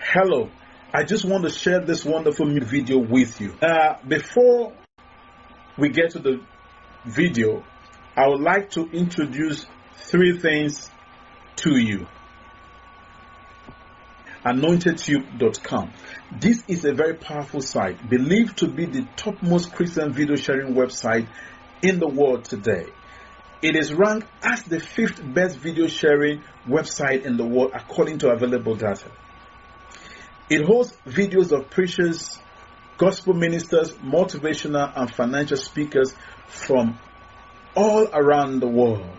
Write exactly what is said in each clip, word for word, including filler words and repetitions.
Hello, I just want to share this wonderful video with you. Uh, before we get to the video, I would like to introduce three things to you. anointed tube dot com. This is a very powerful site, believed to be the topmost Christian video sharing website in the world today. It is ranked as the fifth best video sharing website in the world according to available data. It hosts videos of preachers, gospel ministers, motivational and financial speakers from all around the world.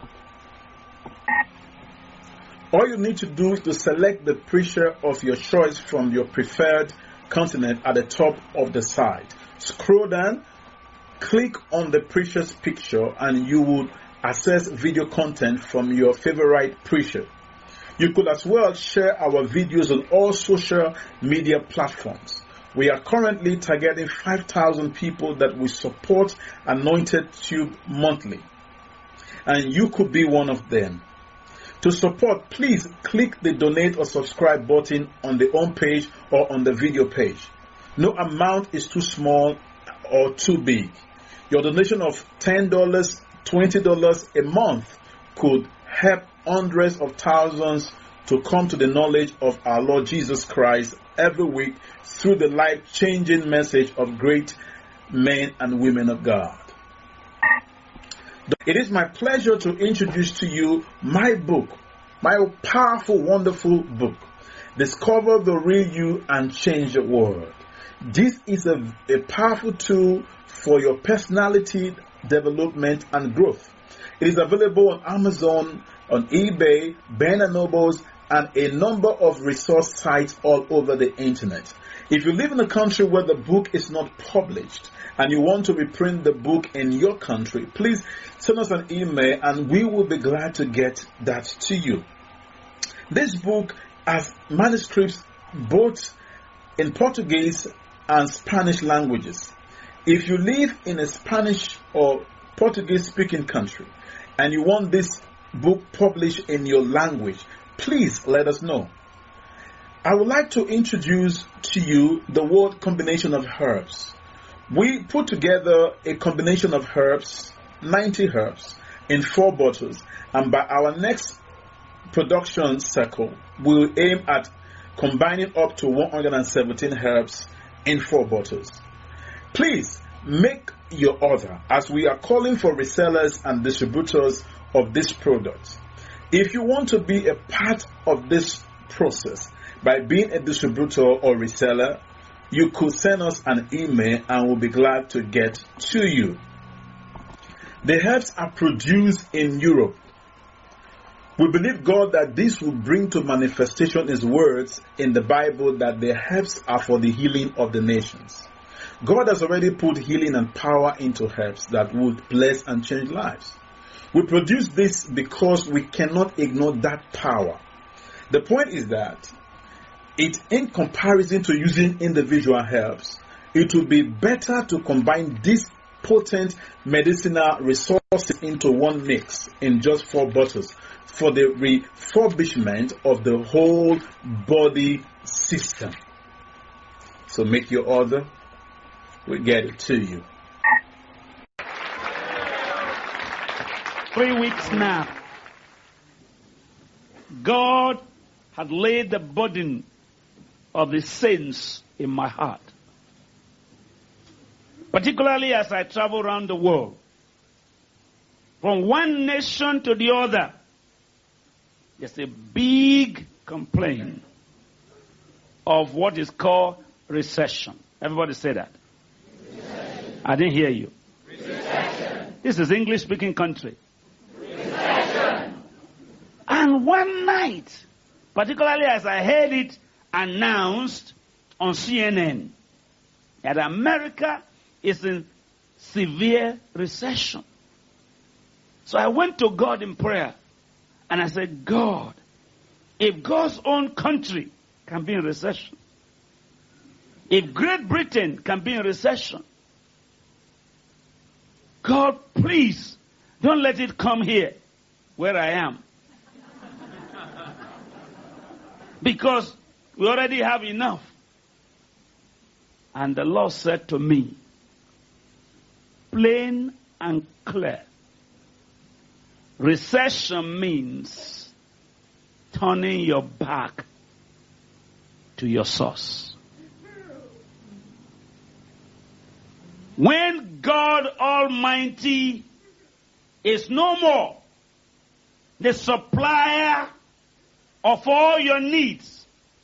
All you need to do is to select the preacher of your choice from your preferred continent at the top of the site. Scroll down, click on the preacher's picture, and you will access video content from your favorite preacher. You could as well share our videos on all social media platforms. We are currently targeting five thousand people that will support Anointed Tube monthly, and you could be one of them. To support, please click the donate or subscribe button on the home page or on the video page. No amount is too small or too big. Your donation of ten dollars, twenty dollars a month could help hundreds of thousands to come to the knowledge of our Lord Jesus Christ every week through the life-changing message of great men and women of God. It is my pleasure to introduce to you my book, my powerful, wonderful book, Discover the Real You and Change the World. This is a, a powerful tool for your personality development and growth. It is available on Amazon, on eBay, Barnes and Nobles, and a number of resource sites all over the internet. If you live in a country where the book is not published and you want to reprint the book in your country, please send us an email and we will be glad to get that to you. This book has manuscripts both in Portuguese and Spanish languages. If you live in a Spanish or Portuguese speaking country and you want this book published in your language, please let us know. I would like to introduce to you the word combination of herbs. We put together a combination of herbs, ninety herbs, in four bottles, and by our next production cycle, we'll aim at combining up to one hundred seventeen herbs in four bottles. Please make your order, as we are calling for resellers and distributors of this product. If you want to be a part of this process by being a distributor or reseller, you could send us an email and we'll be glad to get to you. The herbs are produced in Europe. We believe God that this will bring to manifestation His words in the Bible that the herbs are for the healing of the nations. God has already put healing and power into herbs that would bless and change lives. We produce this because we cannot ignore that power. The point is that it, in comparison to using individual herbs, it would be better to combine these potent medicinal resources into one mix in just four bottles for the refurbishment of the whole body system. So make your order. We'll get it to you. Three weeks now, God had laid the burden of the saints in my heart. Particularly as I travel around the world, from one nation to the other, there's a big complaint of what is called recession. Everybody say that. Recession. I didn't hear you. Recession. This is English-speaking country. Recession. And one night, particularly as I heard it announced on C N N, that America is in severe recession. So I went to God in prayer and I said, God, if God's own country can be in recession, if Great Britain can be in recession, God, please don't let it come here where I am. Because We already have enough. And the Lord said to me, plain and clear, recession means turning your back to your source. When God Almighty is no more the supplier of all your needs,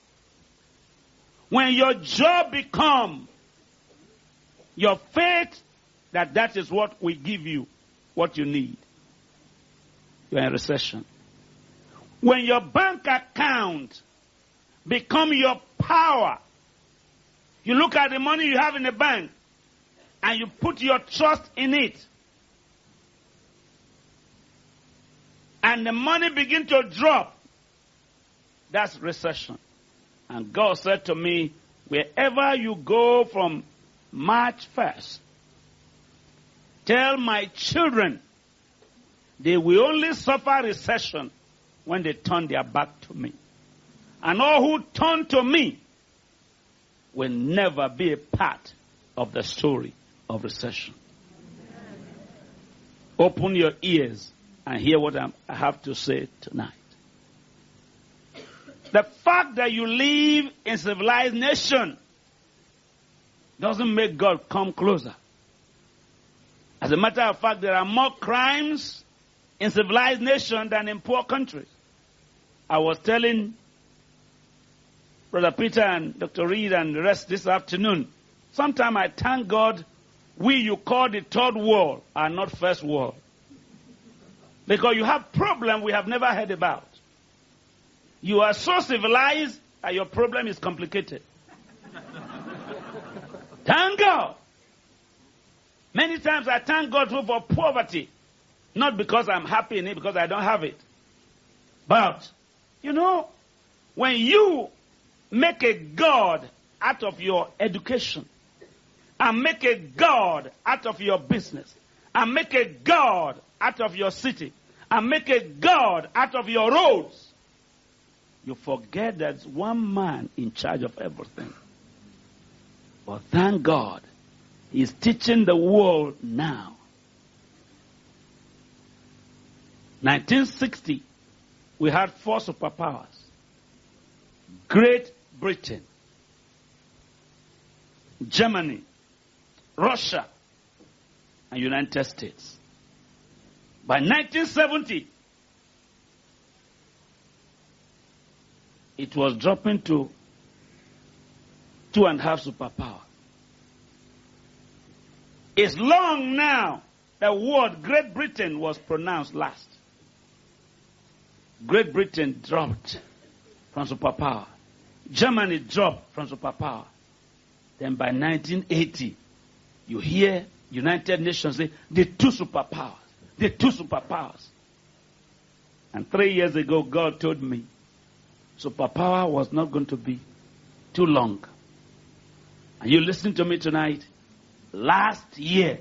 when your job becomes your faith that that is what will give you what you need, you're in recession. When your bank account become your power, you look at the money you have in the bank and you put your trust in it, and the money begin to drop, that's recession. And God said to me, wherever you go from March first, tell my children they will only suffer recession when they turn their back to me. And all who turn to me will never be a part of the story of recession. Open your ears and hear what I have to say tonight. The fact that you live in civilized nation doesn't make God come closer. As a matter of fact, there are more crimes in civilized nation than in poor countries. I was telling Brother Peter and Doctor Reed and the rest this afternoon, sometimes I thank God we you call the third world are not first world. Because you have problems we have never heard about. You are so civilized that your problem is complicated. Thank God. Many times I thank God for poverty. Not because I'm happy in it, because I don't have it. But, you know, when you make a God out of your education, and make a God out of your business, and make a God out of your city, and make a God out of your roads, you forget there's one man in charge of everything. But thank God, he's teaching the world now. nineteen sixty, we had four superpowers. Great Britain, Germany, Russia, and United States. By nineteen seventy, it was dropping to two and a half superpower. It's long now the word Great Britain was pronounced last. Great Britain dropped from superpower. Germany dropped from superpower. Then by nineteen eighty, you hear United Nations say, the two superpowers, the two superpowers. And three years ago, God told me, superpower was not going to be too long. And you listen to me tonight. Last year,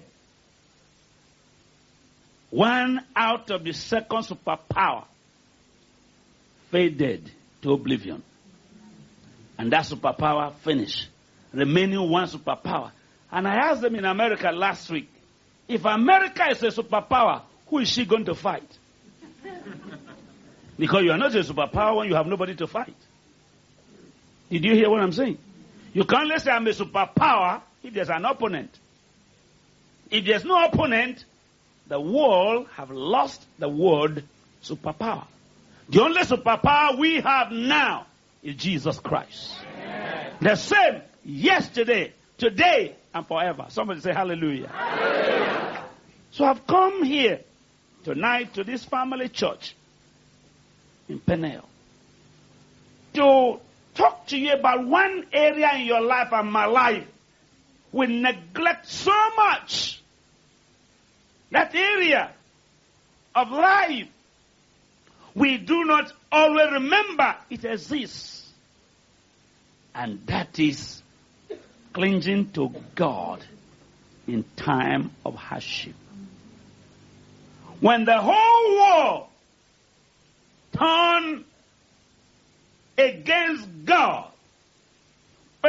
one out of the second superpower faded to oblivion. And that superpower finished. Remaining one superpower. And I asked them in America last week, if America is a superpower, who is she going to fight? Because you are not a superpower when you have nobody to fight. Did you hear what I'm saying? You can't only say I'm a superpower if there's an opponent. If there's no opponent, the world have lost the word superpower. The only superpower we have now is Jesus Christ. Amen. The same yesterday, today, and forever. Somebody say hallelujah. Hallelujah. So I've come here tonight to this family church in Peniel to talk to you about one area in your life and my life we neglect so much. That area of life we do not always remember it exists. And that is clinging to God in time of hardship. When the whole world turned against God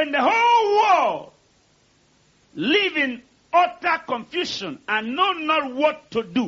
when the whole world live in utter confusion and know not what to do,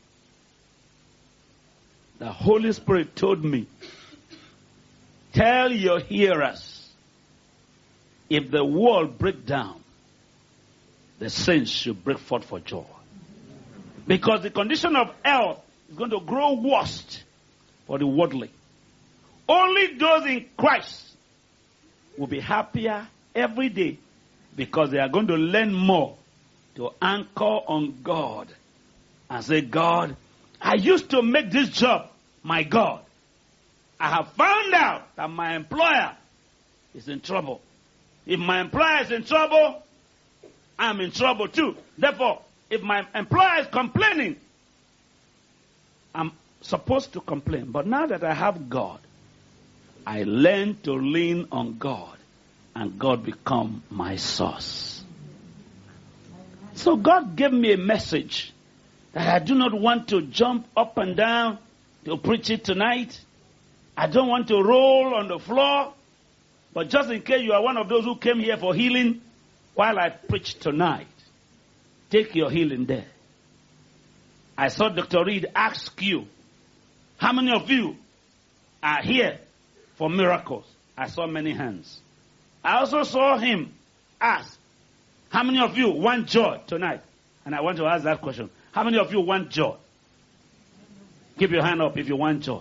the Holy Spirit told me, tell your hearers, if the world break down, the saints should break forth for joy. Because the condition of health is going to grow worse for the worldly. Only those in Christ will be happier every day because they are going to learn more to anchor on God and say, God, I used to make this job my God. I have found out that my employer is in trouble. If my employer is in trouble, I'm in trouble too. Therefore, if my employer is complaining, I'm supposed to complain. But now that I have God, I learn to lean on God, and God become my source. So God gave me a message that I do not want to jump up and down to preach it tonight. I don't want to roll on the floor. But just in case you are one of those who came here for healing, while I preach tonight, take your healing there. I saw Doctor Reed ask you, how many of you are here for miracles? I saw many hands. I also saw him ask, how many of you want joy tonight? And I want to ask that question. How many of you want joy? Keep your hand up if you want joy.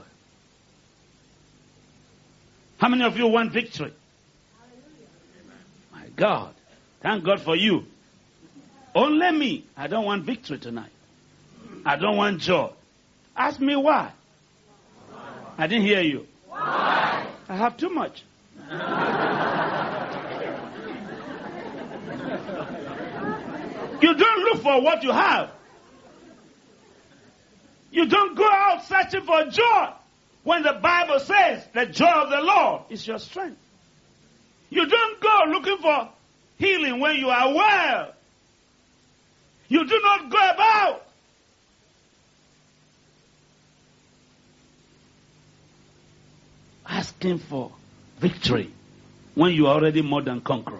How many of you want victory? My God. Thank God for you. Only me. I don't want victory tonight. I don't want joy. Ask me why. Why? I didn't hear you. Why? I have too much. You don't look for what you have. You don't go out searching for joy when the Bible says the joy of the Lord is your strength. You don't go looking for healing when you are well. You do not go about asking for victory when you are already more than conqueror.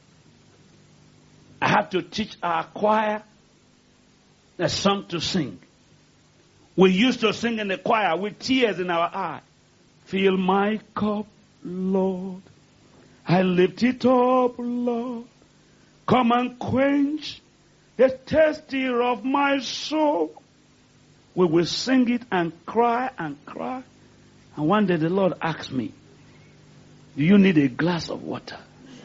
I have to teach our choir a song to sing. We used to sing in the choir with tears in our eyes. Fill my cup, Lord. I lift it up, Lord. Come and quench the thirsty of my soul. We will sing it and cry and cry. And one day the Lord asked me, do you need a glass of water?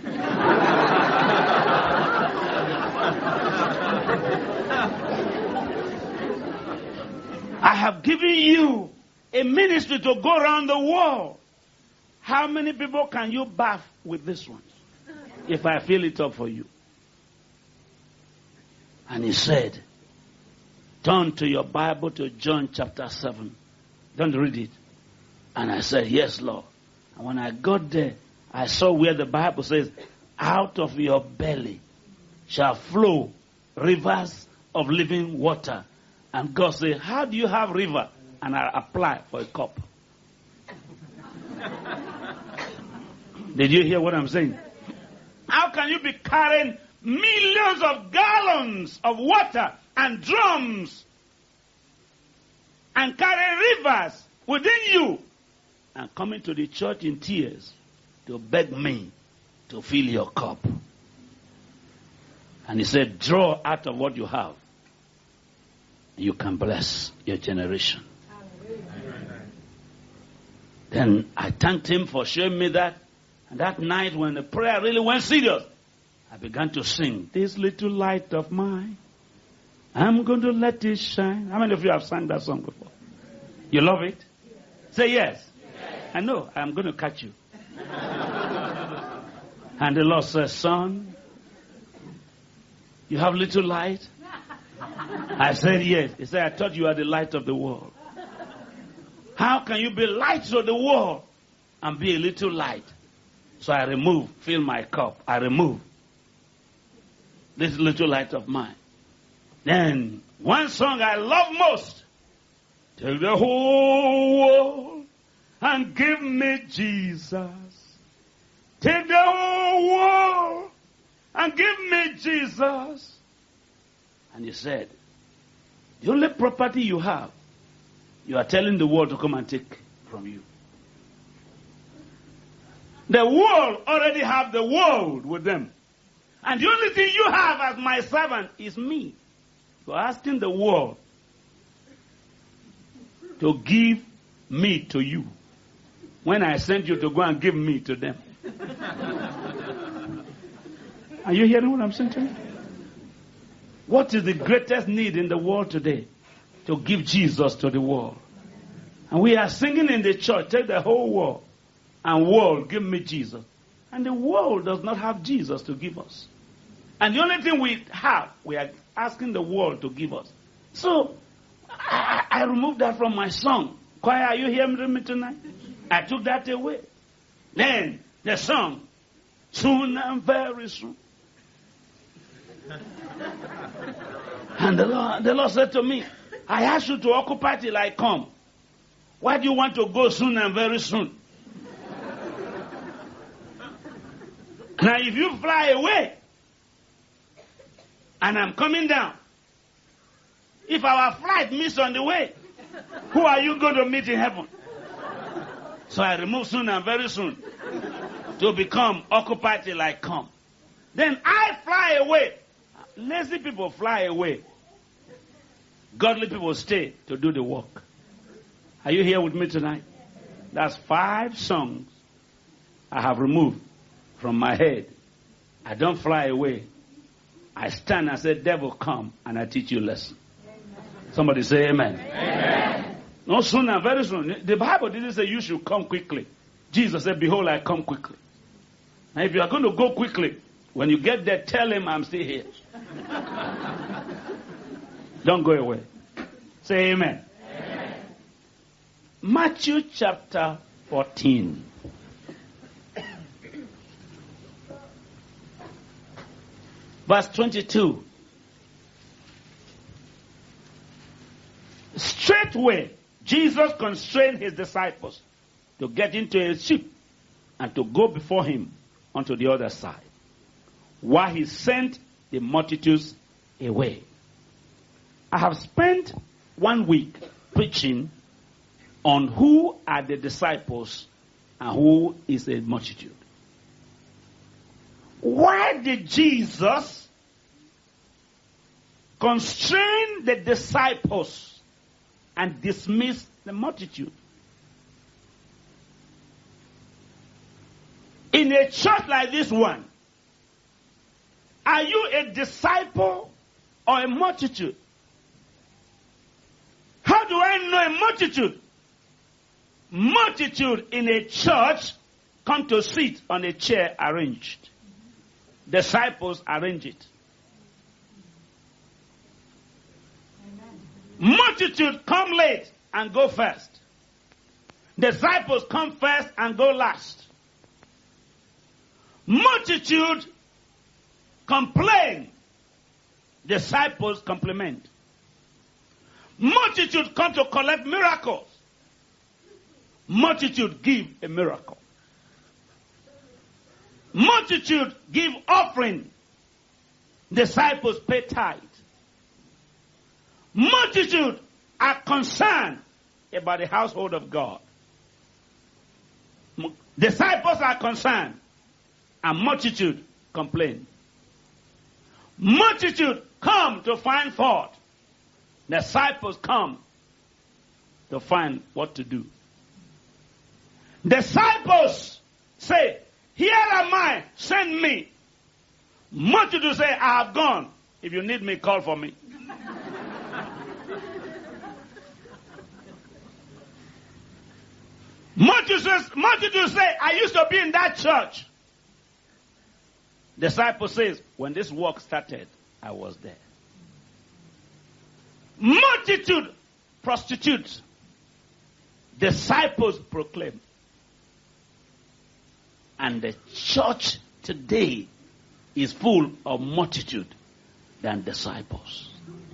I have given you a ministry to go around the world. How many people can you bath with this one? If I fill it up for you. And he said, turn to your Bible to John chapter seven. Don't read it. And I said, yes, Lord. And when I got there, I saw where the Bible says, out of your belly shall flow rivers of living water. And God said, how do you have river? And I apply for a cup. Did you hear what I'm saying? How can you be carrying millions of gallons of water and drums and carrying rivers within you and coming to the church in tears to beg me to fill your cup? And he said, draw out of what you have. You can bless your generation. Amen. Then I thanked him for showing me that. And that night when the prayer really went serious, I began to sing, this little light of mine, I'm going to let it shine. How many of you have sang that song before? You love it? Yes. Say yes. Yes. I know, I'm going to catch you. And the Lord says, son, you have little light? I said yes. He said, I thought you are the light of the world. How can you be light to the world and be a little light? So I remove, fill my cup. I remove this little light of mine. Then one song I love most. Take the whole world and give me Jesus. Take the whole Jesus. And he said, the only property you have, you are telling the world to come and take from you. The world already have the world with them. And the only thing you have as my servant is me. You are asking the world to give me to you when I sent you to go and give me to them. Are you hearing what I'm saying to you? What is the greatest need in the world today? To give Jesus to the world. And we are singing in the church, take the whole world, and world, give me Jesus. And the world does not have Jesus to give us. And the only thing we have, we are asking the world to give us. So, I, I removed that from my song. Choir, are you hearing me tonight? I took that away. Then, the song, soon and very soon. And the Lord, the Lord said to me, I asked you to occupy till I come. Why do you want to go soon and very soon? Now if you fly away, and I'm coming down, if our flight missed on the way, who are you going to meet in heaven? So I remove soon and very soon to become occupied till I come. Then I fly away. Lazy people fly away. Godly people stay to do the work. Are you here with me tonight? That's five songs I have removed from my head. I don't fly away. I stand and say, devil, come, and I teach you a lesson. Somebody say amen. Amen. No sooner, very soon. The Bible didn't say you should come quickly. Jesus said, behold, I come quickly. Now, if you are going to go quickly, when you get there, tell him I'm still here. Don't go away. Say amen. Amen. Matthew chapter fourteen. Verse twenty-two. Straightway, Jesus constrained his disciples to get into a ship and to go before him onto the other side, while he sent the multitudes away. I have spent one week preaching on who are the disciples and who is a multitude. Why did Jesus constrain the disciples and dismiss the multitude? In a church like this one, are you a disciple or a multitude? How do I know a multitude? Multitude in a church come to sit on a chair arranged. Disciples arrange it. Amen. Multitude come late and go first. Disciples come first and go last. Multitude complain. Disciples compliment. Multitude come to collect miracles. Multitude give a miracle. Multitude give offering. Disciples pay tithe. Multitude are concerned about the household of God. Disciples are concerned, and multitude complain. Multitude come to find fault. Disciples come to find what to do. Disciples say, here am I, send me. Multitude say, I have gone. If you need me, call for me. Multitude, multitude say, I used to be in that church. Disciple says, when this work started, I was there. Multitude prostitutes. Disciples proclaim. And the church today is full of multitude than disciples.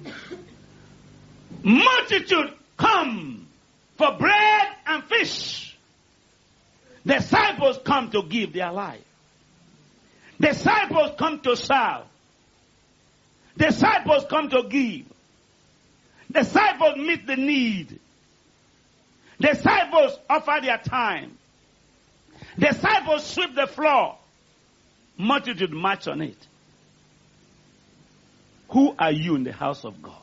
Multitude come for bread and fish. Disciples come to give their life. Disciples come to serve. Disciples come to give. Disciples meet the need. Disciples offer their time. Disciples sweep the floor. Multitude march on it. Who are you in the house of God?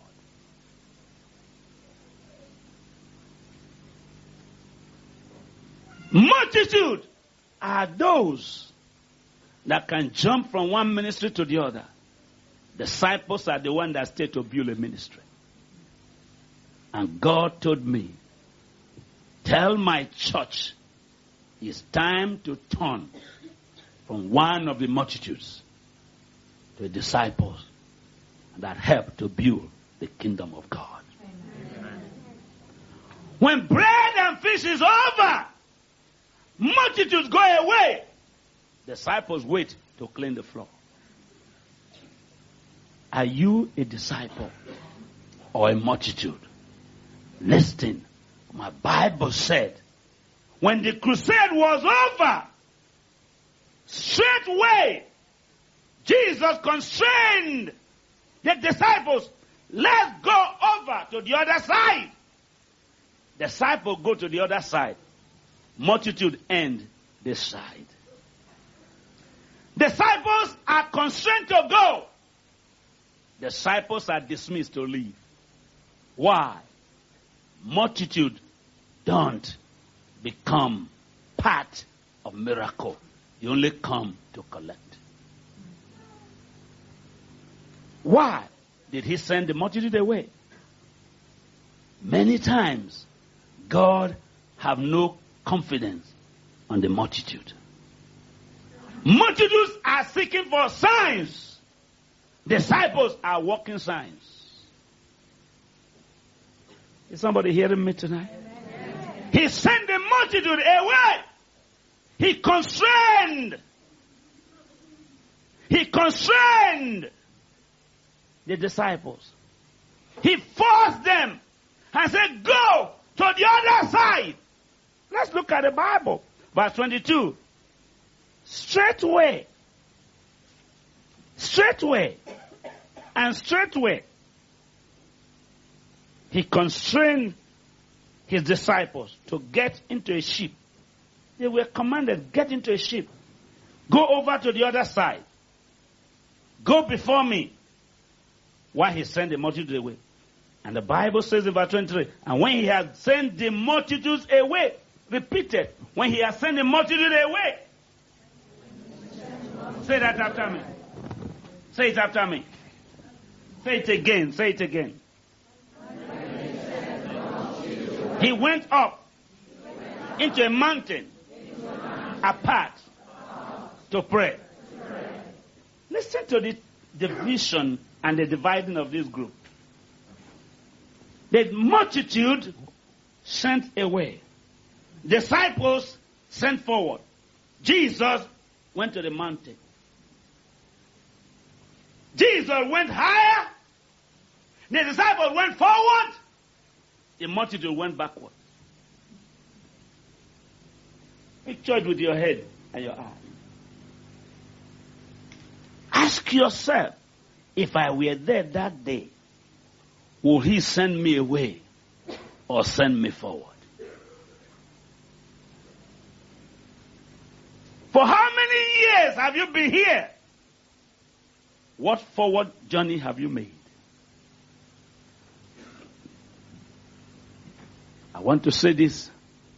Multitude are those that can jump from one ministry to the other. Disciples are the ones that stay to build a ministry. And God told me, tell my church it's time to turn from one of the multitudes to the disciples that help to build the kingdom of God. Amen. When bread and fish is over, multitudes go away. Disciples wait to clean the floor. Are you a disciple or a multitude? Listen, my Bible said, when the crusade was over, straightway, Jesus constrained the disciples, let's go over to the other side. Disciples go to the other side. Multitude end this side. Disciples are constrained to go. Disciples are dismissed to leave. Why? Multitude don't become part of miracle. You only come to collect. Why did he send the multitude away? Many times, God have no confidence on the multitude. Multitudes are seeking for signs. Disciples are walking signs. Is somebody hearing me tonight? Amen. He sent the multitude away. He constrained. He constrained the disciples. He forced them and said, go to the other side. Let's look at the Bible. Verse twenty-two. Straightway. Straightway. And straightway. He constrained his disciples to get into a ship. They were commanded, get into a ship. Go over to the other side. Go before me. While he sent the multitude away. And the Bible says in verse twenty-three, and when he had sent the multitudes away, repeated, when he had sent the multitude away. Say that after me. Say it after me. Say it again. Say it again. He went up into a mountain apart to pray. Listen to the division and the dividing of this group. The multitude sent away. Disciples sent forward. Jesus went to the mountain. Jesus went higher. The disciples went forward. The multitude went backward. Picture it with your head and your eye. Ask yourself, if I were there that day, will he send me away or send me forward? For how many years have you been here? What forward journey have you made? I want to say this.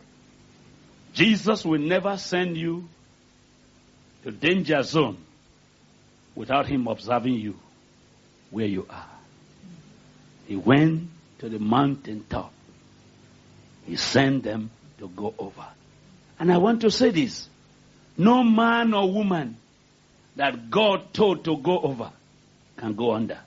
Jesus will never send you to danger zone without him observing you where you are. He went to the mountain top. He sent them to go over. And I want to say this. No man or woman that God told to go over can go under.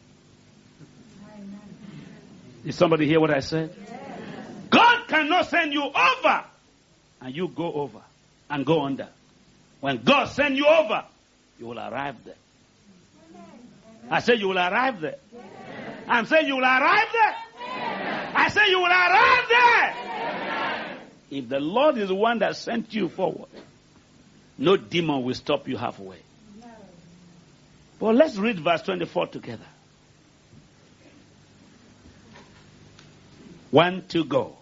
Did somebody hear what I said? Yes. God cannot send you over and you go over and go under. When God sends you over, you will arrive there. I say you will arrive there. Yes. I'm saying you will arrive there. Yes. I say you will arrive there. Yes. If the Lord is the one that sent you forward, no demon will stop you halfway. No. Well, let's read verse twenty-four together. One to go.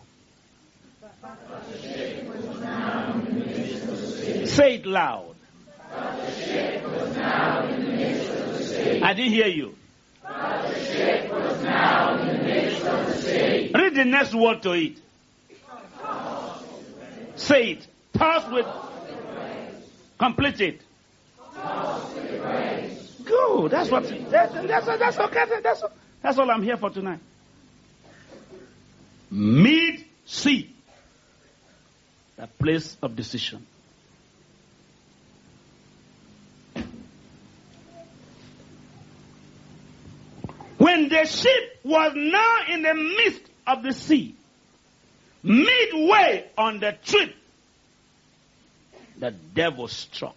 Say it loud. I didn't hear you. Read the next word to it. Say it. Toss with. Complete it. Good. That's what. That's that's that's okay. That's that's all I'm here for tonight. Mid sea. The place of decision. When the ship was now in the midst of the sea, midway on the trip, the devil struck.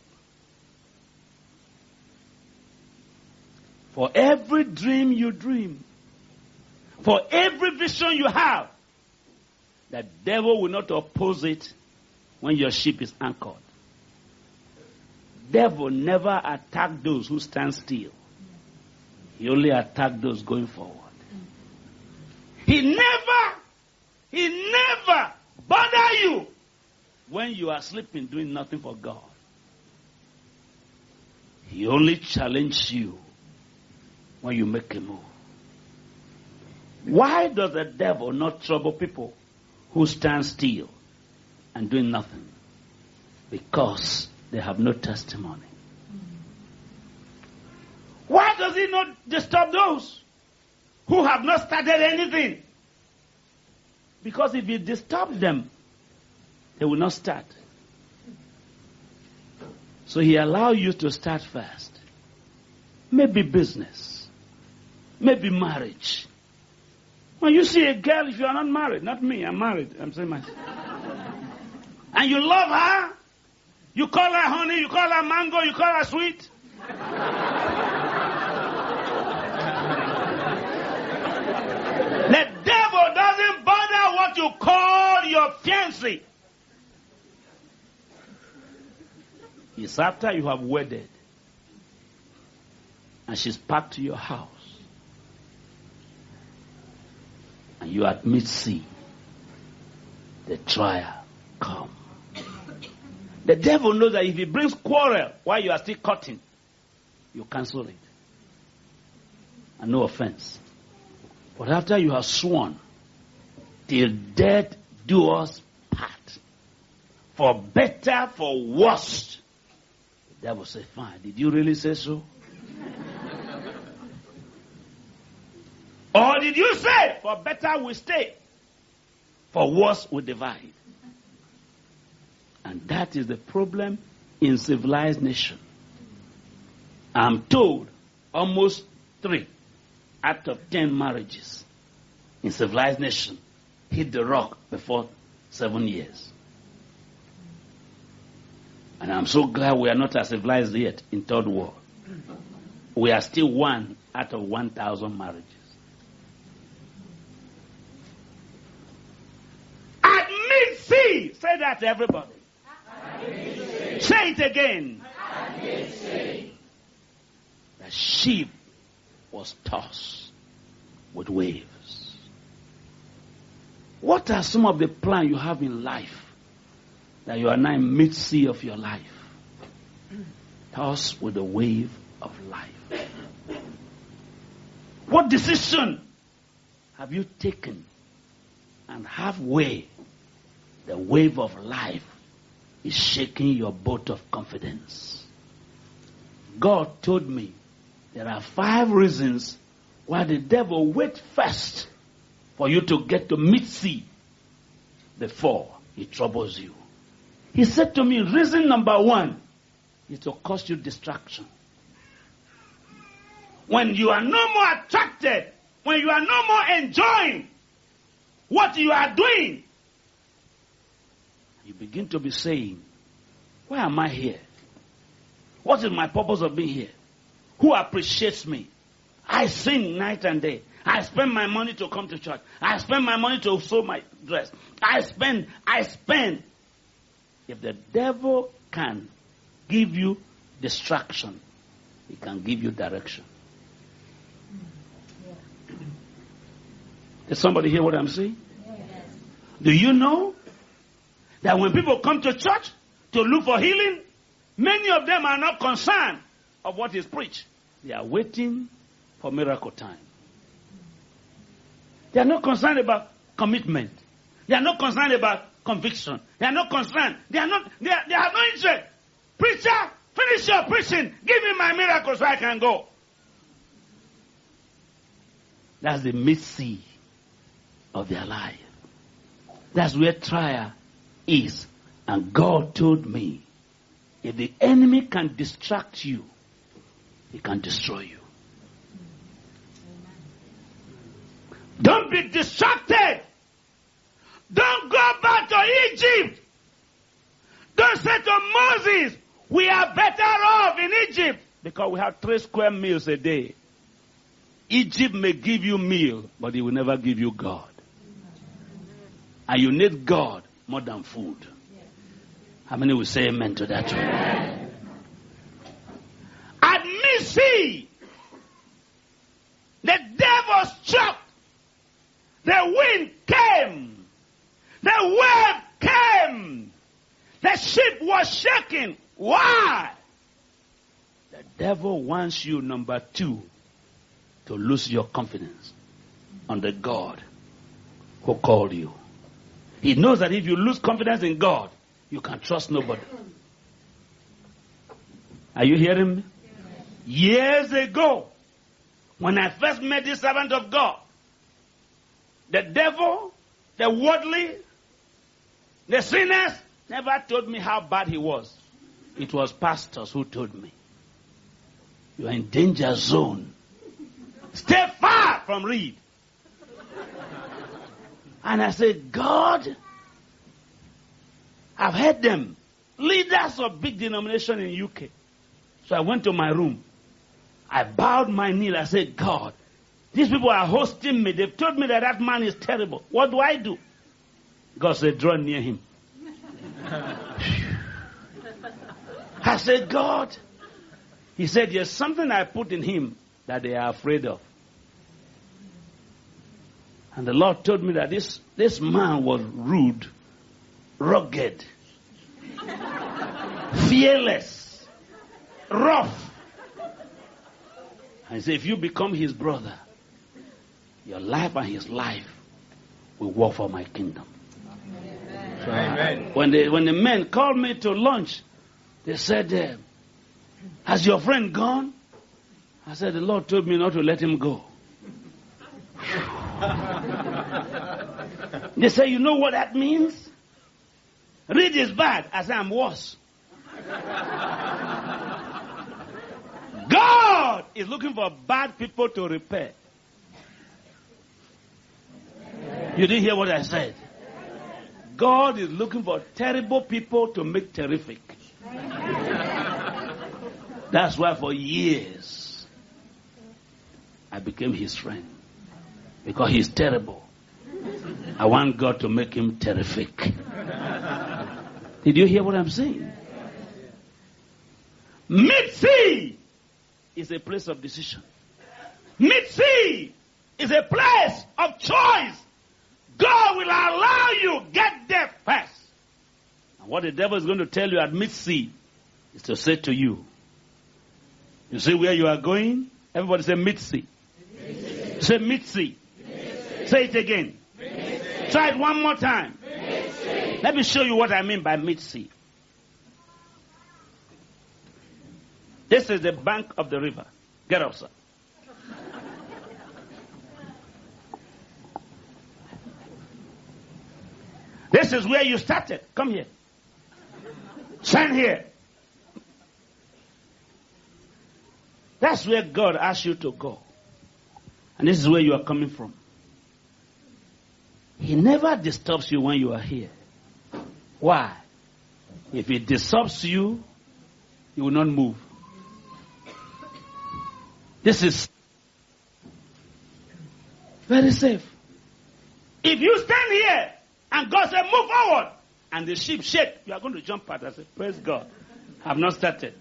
For every dream you dream, for every vision you have, the devil will not oppose it when your ship is anchored. Devil never attack those who stand still. He only attack those going forward. He never, he never bother you when you are sleeping doing nothing for God. He only challenges you when you make a move. Why does the devil not trouble people who stand still and doing nothing? Because they have no testimony. Why does he not disturb those who have not started anything? Because if he disturbs them, they will not start. So he allows you to start first. Maybe business. Maybe marriage. When you see a girl, if you are not married, not me, I'm married, I'm saying myself. And you love her, you call her honey, you call her mango, you call her sweet. The devil doesn't bother what you call your fiancé. It's after you have wedded and she's packed to your house and you are at mid-sea, the trial come. The devil knows that if he brings quarrel while you are still cutting, you cancel it. And no offense. But after you have sworn, till death do us part, for better, for worse, the devil said, fine, did you really say so? Or did you say, for better we stay, for worse we divide? And that is the problem in civilized nation. I'm told almost three out of ten marriages in civilized nation hit the rock before seven years. And I'm so glad we are not as civilized yet in third world. We are still one out of one thousand marriages. At mid-sea, say that to everybody. Say it again. The ship was tossed with waves. What are some of the plans you have in life that you are now in mid-sea of your life? Tossed with the wave of life. What decision have you taken? And halfway, the wave of life is shaking your boat of confidence. God told me there are five reasons why the devil waits first for you to get to mid-sea before he troubles you. He said to me, reason number one is to cause you distraction. When you are no more attracted, when you are no more enjoying what you are doing, you begin to be saying, why am I here? What is my purpose of being here? Who appreciates me? I sing night and day. I spend my money to come to church. I spend my money to sew my dress. I spend, I spend. If the devil can give you distraction, he can give you direction. Did somebody hear what I'm saying? Do you know that when people come to church to look for healing, many of them are not concerned of what is preached. They are waiting for miracle time. They are not concerned about commitment. They are not concerned about conviction. They are not concerned. They are not. They, are, they have no interest. Preacher, finish your preaching. Give me my miracle so I can go. That's the mid-sea of their life. That's where trial is. And God told me, if the enemy can distract you, he can destroy you. Don't be distracted. Don't go back to Egypt. Don't say to Moses, we are better off in Egypt because we have three square meals a day. Egypt may give you meal, but it will never give you God. And you need God more than food. How many will say amen to that? Amen. At Mid-Sea, the devil struck. The wind came. The wave came. The ship was shaking. Why? The devil wants you, number two, to lose your confidence on the God who called you. He knows that if you lose confidence in God, you can trust nobody. Are you hearing me? Years ago, when I first met this servant of God, the devil, the worldly, the sinners never told me how bad he was. It was pastors who told me. You are in danger zone. Stay far from Reed. And I said, God, I've heard them. Leaders of big denomination in U K. So I went to my room. I bowed my knee. I said, God, these people are hosting me. They've told me that that man is terrible. What do I do? God said, draw near him. I said, God. He said, there's something I put in him that they are afraid of. And the Lord told me that this, this man was rude, rugged, fearless, rough. And he said, if you become his brother, your life and his life will work for my kingdom. So, Amen. When, they, when the men called me to lunch, they said, uh, has your friend gone? I said, the Lord told me not to let him go. They say, you know what that means? Reed is bad. I said, I'm worse. God is looking for bad people to repair. You didn't hear what I said. God is looking for terrible people to make terrific. That's why for years I became his friend. Because he's terrible. I want God to make him terrific. Did you hear what I'm saying? Mid-Sea is a place of decision. Mid-Sea is a place of choice. God will allow you get there first. And what the devil is going to tell you at Mid-Sea is to say to you, you see where you are going? Everybody say Mid-Sea. Mid-Sea. Say Mid-Sea. Mid-Sea. Say it again. Mid-Sea. Try it one more time. Mid-Sea. Let me show you what I mean by Mid-Sea. This is the bank of the river. Get up, sir. This is where you started. Come here. Stand here. That's where God asked you to go. And this is where you are coming from. He never disturbs you when you are here. Why? If he disturbs you, you will not move. This is very safe. If you stand here and God said, move forward, and the ship shake, you are going to jump out. I say, praise God. I have not started.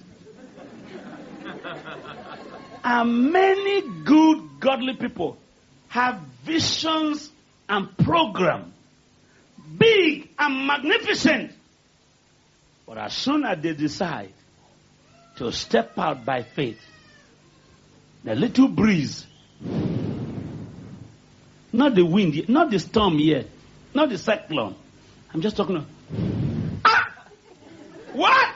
And many good, godly people have visions and program big and magnificent. But as soon as they decide to step out by faith, the little breeze, not the wind, not the storm yet, not the cyclone. I'm just talking about, ah! What?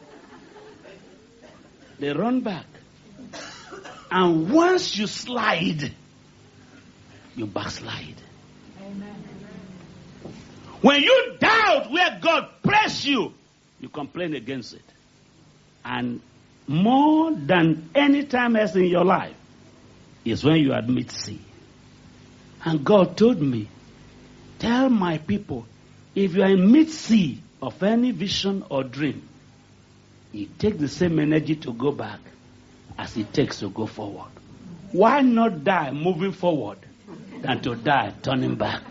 They run back. And once you slide, you backslide. Amen. When you doubt where God placed you, you complain against it. And more than any time else in your life is when you admit sin. And God told me, tell my people, if you are in mid-sea of any vision or dream, it takes the same energy to go back as it takes to go forward. Why not die moving forward than to die turning back?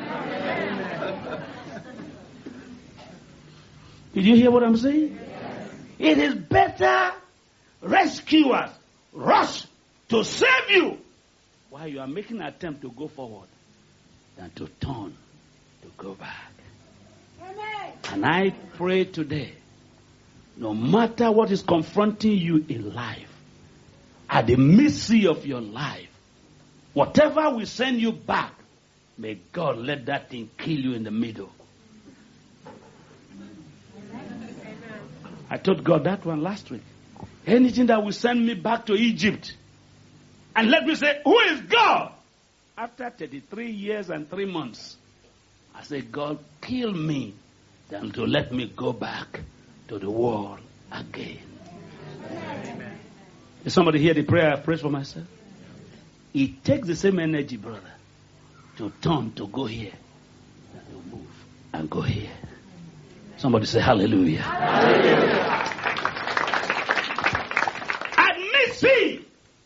Did you hear what I'm saying? Yes. It is better rescuers rush to save you while you are making an attempt to go forward than to turn to go back. Amen. And I pray today, no matter what is confronting you in life, at the mercy of your life, whatever will send you back, may God let that thing kill you in the middle. I told God that one last week. Anything that will send me back to Egypt and let me say, who is God? After thirty-three years and three months, I said, God, kill me than to let me go back to the world again. Amen. Is somebody hear the prayer I prayed for myself? It takes the same energy, brother, to turn to go here than to move and go here. Somebody say hallelujah. Hallelujah. At mid-sea,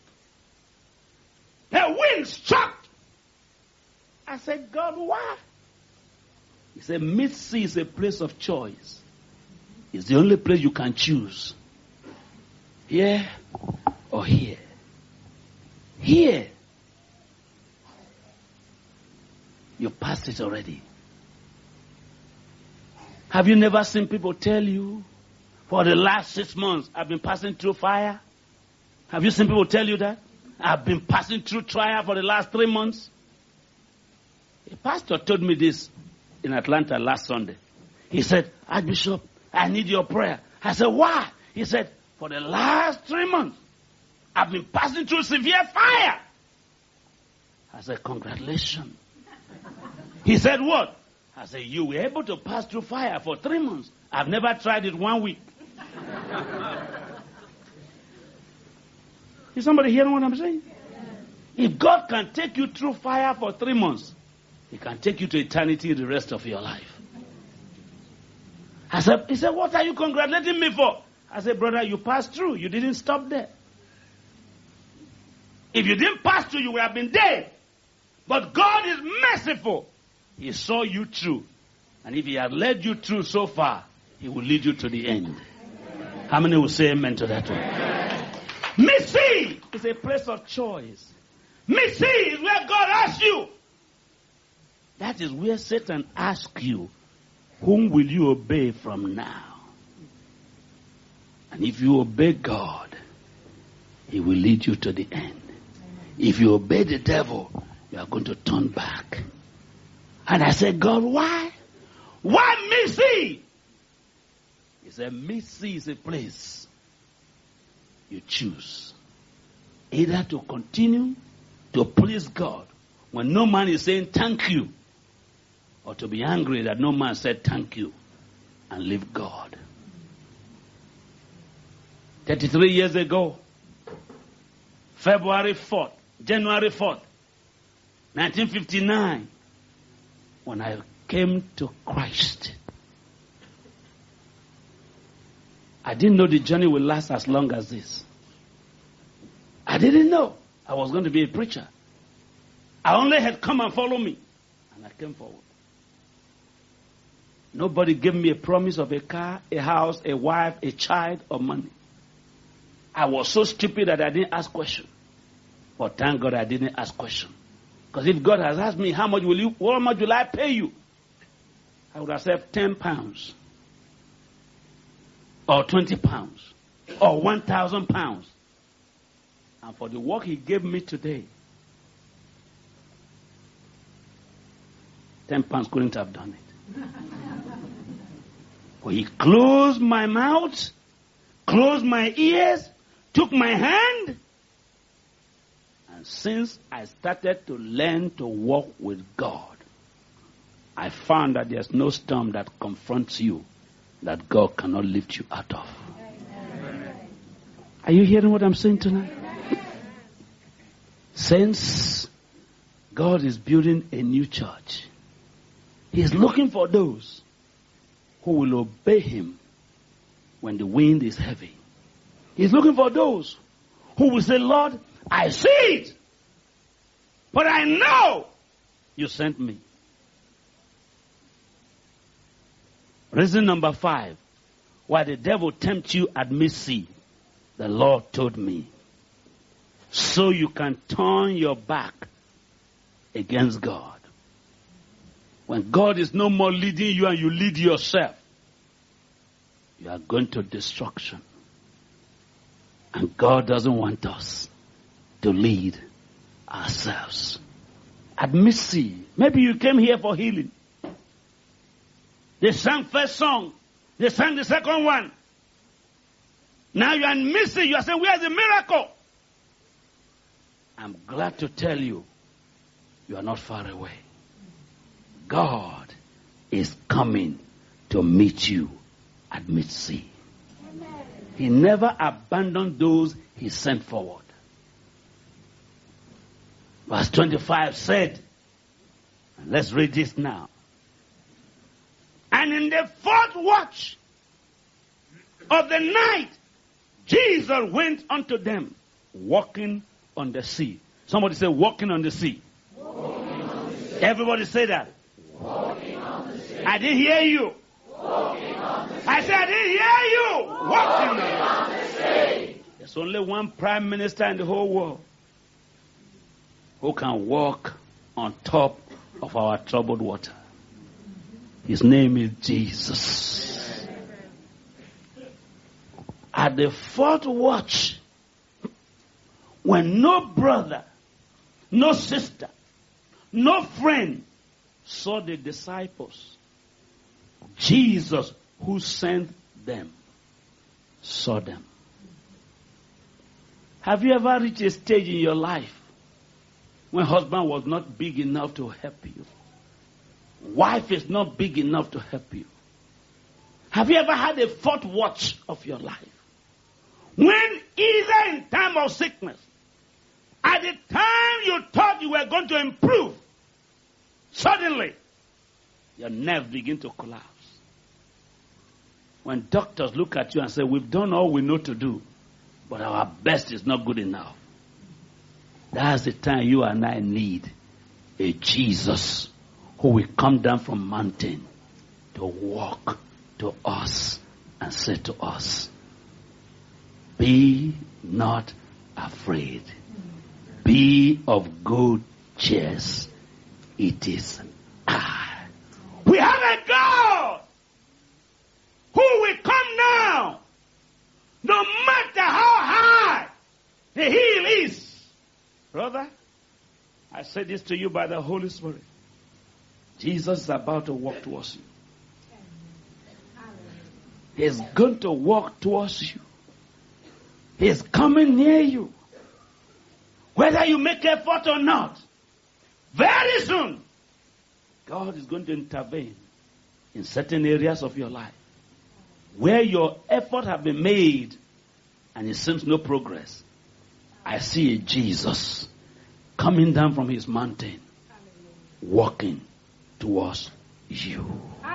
the wind struck. I said, God, why? He said, mid-sea is a place of choice. It's the only place you can choose. Here or here. Here. You passed it already. Have you never seen people tell you, for the last six months, I've been passing through fire? Have you seen people tell you that? I've been passing through trial for the last three months. A pastor told me this in Atlanta last Sunday. He said, Archbishop, I need your prayer. I said, why? He said, for the last three months, I've been passing through severe fire. I said, congratulations. He said, what? I said, you were able to pass through fire for three months. I've never tried it one week. Is somebody hearing what I'm saying? If God can take you through fire for three months, He can take you to eternity the rest of your life. I said, he said, what are you congratulating me for? I said, brother, you passed through. You didn't stop there. If you didn't pass through, you would have been dead. But God is merciful. He saw you through. And if He had led you through so far, He will lead you to the end. How many will say amen to that one? Missy is a place of choice. Missy is where God asks you. That is where Satan asks you, whom will you obey from now? And if you obey God, He will lead you to the end. If you obey the devil, you are going to turn back. And I said, God, why? Why Missy? He said, Missy is a place you choose. Either to continue to please God when no man is saying thank you, or to be angry that no man said thank you and leave God. thirty-three years ago, February fourth, January fourth, nineteen fifty-nine, when I came to Christ, I didn't know the journey would last as long as this. I didn't know I was going to be a preacher. I only had come and follow me, and I came forward. Nobody gave me a promise of a car, a house, a wife, a child, or money. I was so stupid that I didn't ask questions. But thank God I didn't ask questions. Because if God has asked me, how much will you, how much will I pay you? I would have said ten pounds, or twenty pounds, or one thousand pounds. And for the work he gave me today, ten pounds couldn't have done it. But he closed my mouth, closed my ears, took my hand. And since I started to learn to walk with God, I found that there's no storm that confronts you that God cannot lift you out of. Amen. Are you hearing what I'm saying tonight? Since God is building a new church, He is looking for those who will obey Him when the wind is heavy. He's looking for those who will say, Lord, I see it, but I know you sent me. Reason number five, why the devil tempts you at mid-sea, the Lord told me, so you can turn your back against God. When God is no more leading you and you lead yourself, you are going to destruction. And God doesn't want us to lead ourselves. At mid-sea, maybe you came here for healing. They sang first song. They sang the second one. Now you are missing. You are saying, where's the miracle? I'm glad to tell you, you are not far away. God is coming to meet you at mid-sea. He never abandoned those He sent forward. Verse twenty-five said, and let's read this now. And in the fourth watch of the night, Jesus went unto them, walking on the sea. Somebody say, walking on the sea. Walking on the sea. Everybody say that. Walking on the sea. I didn't hear you. Walking on the sea. I said, I didn't hear you. Walking, Walking on, on the sea. There's only one prime minister in the whole world who can walk on top of our troubled water. His name is Jesus. At the fourth watch, when no brother, no sister, no friend saw the disciples, Jesus, who sent them, saw them. Have you ever reached a stage in your life when husband was not big enough to help you? Wife is not big enough to help you. Have you ever had a fourth watch of your life? When either in time of sickness, at the time you thought you were going to improve, suddenly your nerves begin to collapse. When doctors look at you and say, we've done all we know to do, but our best is not good enough. That's the time you and I need a Jesus who will come down from mountain to walk to us and say to us, be not afraid. Be of good cheer. It is I. We have a God who will come down no matter how high the hill is. Brother, I say this to you by the Holy Spirit. Jesus is about to walk towards you. He's going to walk towards you. He's coming near you. Whether you make effort or not, very soon, God is going to intervene in certain areas of your life where your effort have been made and it seems no progress. I see a Jesus coming down from His mountain, walking towards you.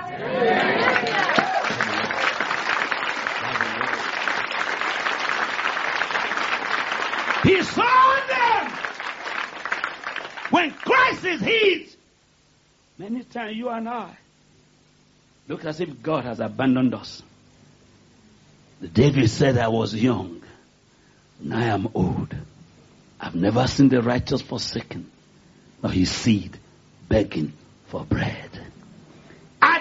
He saw them when crisis hit. Many times you and I look as if God has abandoned us. The David said, I was young, and I am old. I've never seen the righteous forsaken, nor his seed begging for bread. At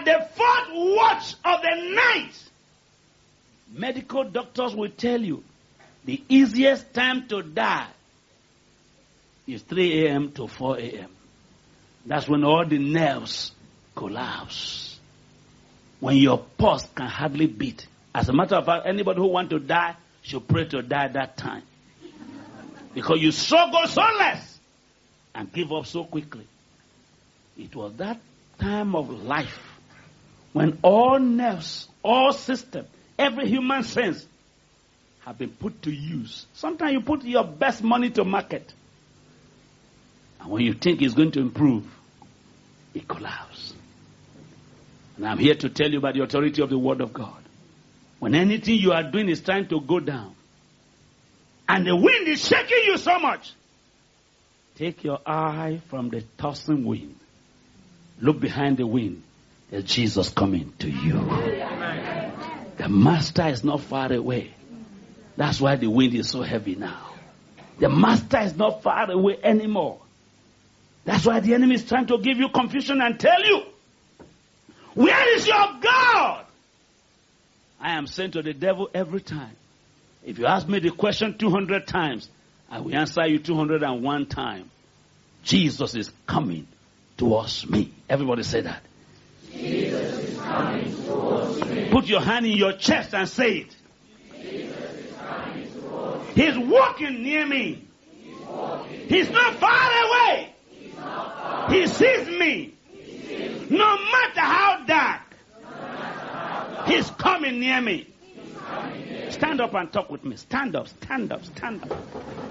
the fourth watch of the night, medical doctors will tell you the easiest time to die is three a.m. to four a.m. That's when all the nerves collapse. When your pulse can hardly beat. As a matter of fact, anybody who wants to die should pray to die at that time. Because you struggle so less and give up so quickly. It was that time of life when all nerves, all systems, every human sense have been put to use. Sometimes you put your best money to market. And when you think it's going to improve, it collapses. And I'm here to tell you by the authority of the Word of God. When anything you are doing is trying to go down, and the wind is shaking you so much, take your eye from the tossing wind. Look behind the wind. There's Jesus coming to you. The Master is not far away. That's why the wind is so heavy now. The Master is not far away anymore. That's why the enemy is trying to give you confusion and tell you, where is your God? I am saying to the devil every time, if you ask me the question two hundred times, I will answer you two hundred one times. Jesus is coming towards me. Everybody say that. Jesus is coming towards me. Put your hand in your chest and say it. Jesus is coming towards me. He's walking near me. He's walking. He's not far away. He's not far. He sees me. He sees. No matter how dark, No matter how dark. he's coming near me. He's coming near. Stand up and talk with me. Stand up, stand up, stand up.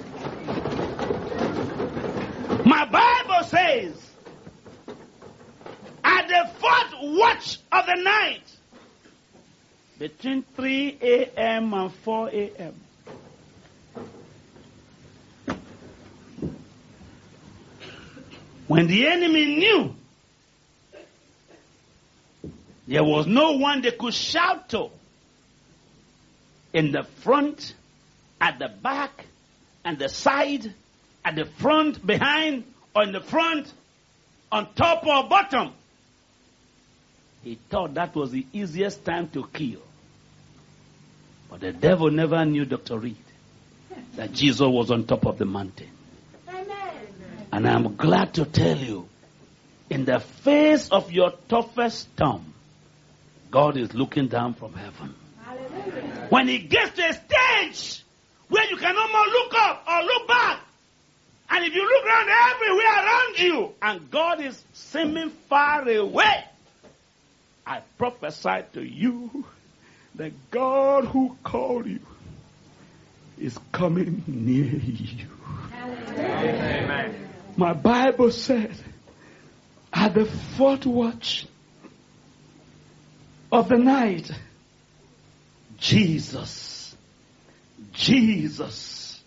My Bible says, at the fourth watch of the night, between three a.m. and four a.m., when the enemy knew there was no one they could shout to, in the front, at the back, and the side, at the front, behind, or in the front, on top or bottom, he thought that was the easiest time to kill. But the devil never knew, Doctor Reed, that Jesus was on top of the mountain. And I'm glad to tell you, in the face of your toughest storm, God is looking down from heaven. Hallelujah. When he gets to a stage where you can no more look up or look back, and if you look around everywhere around you, and God is seeming far away, I prophesy to you that God who called you is coming near you. Amen. My Bible said, at the fourth watch of the night, Jesus, Jesus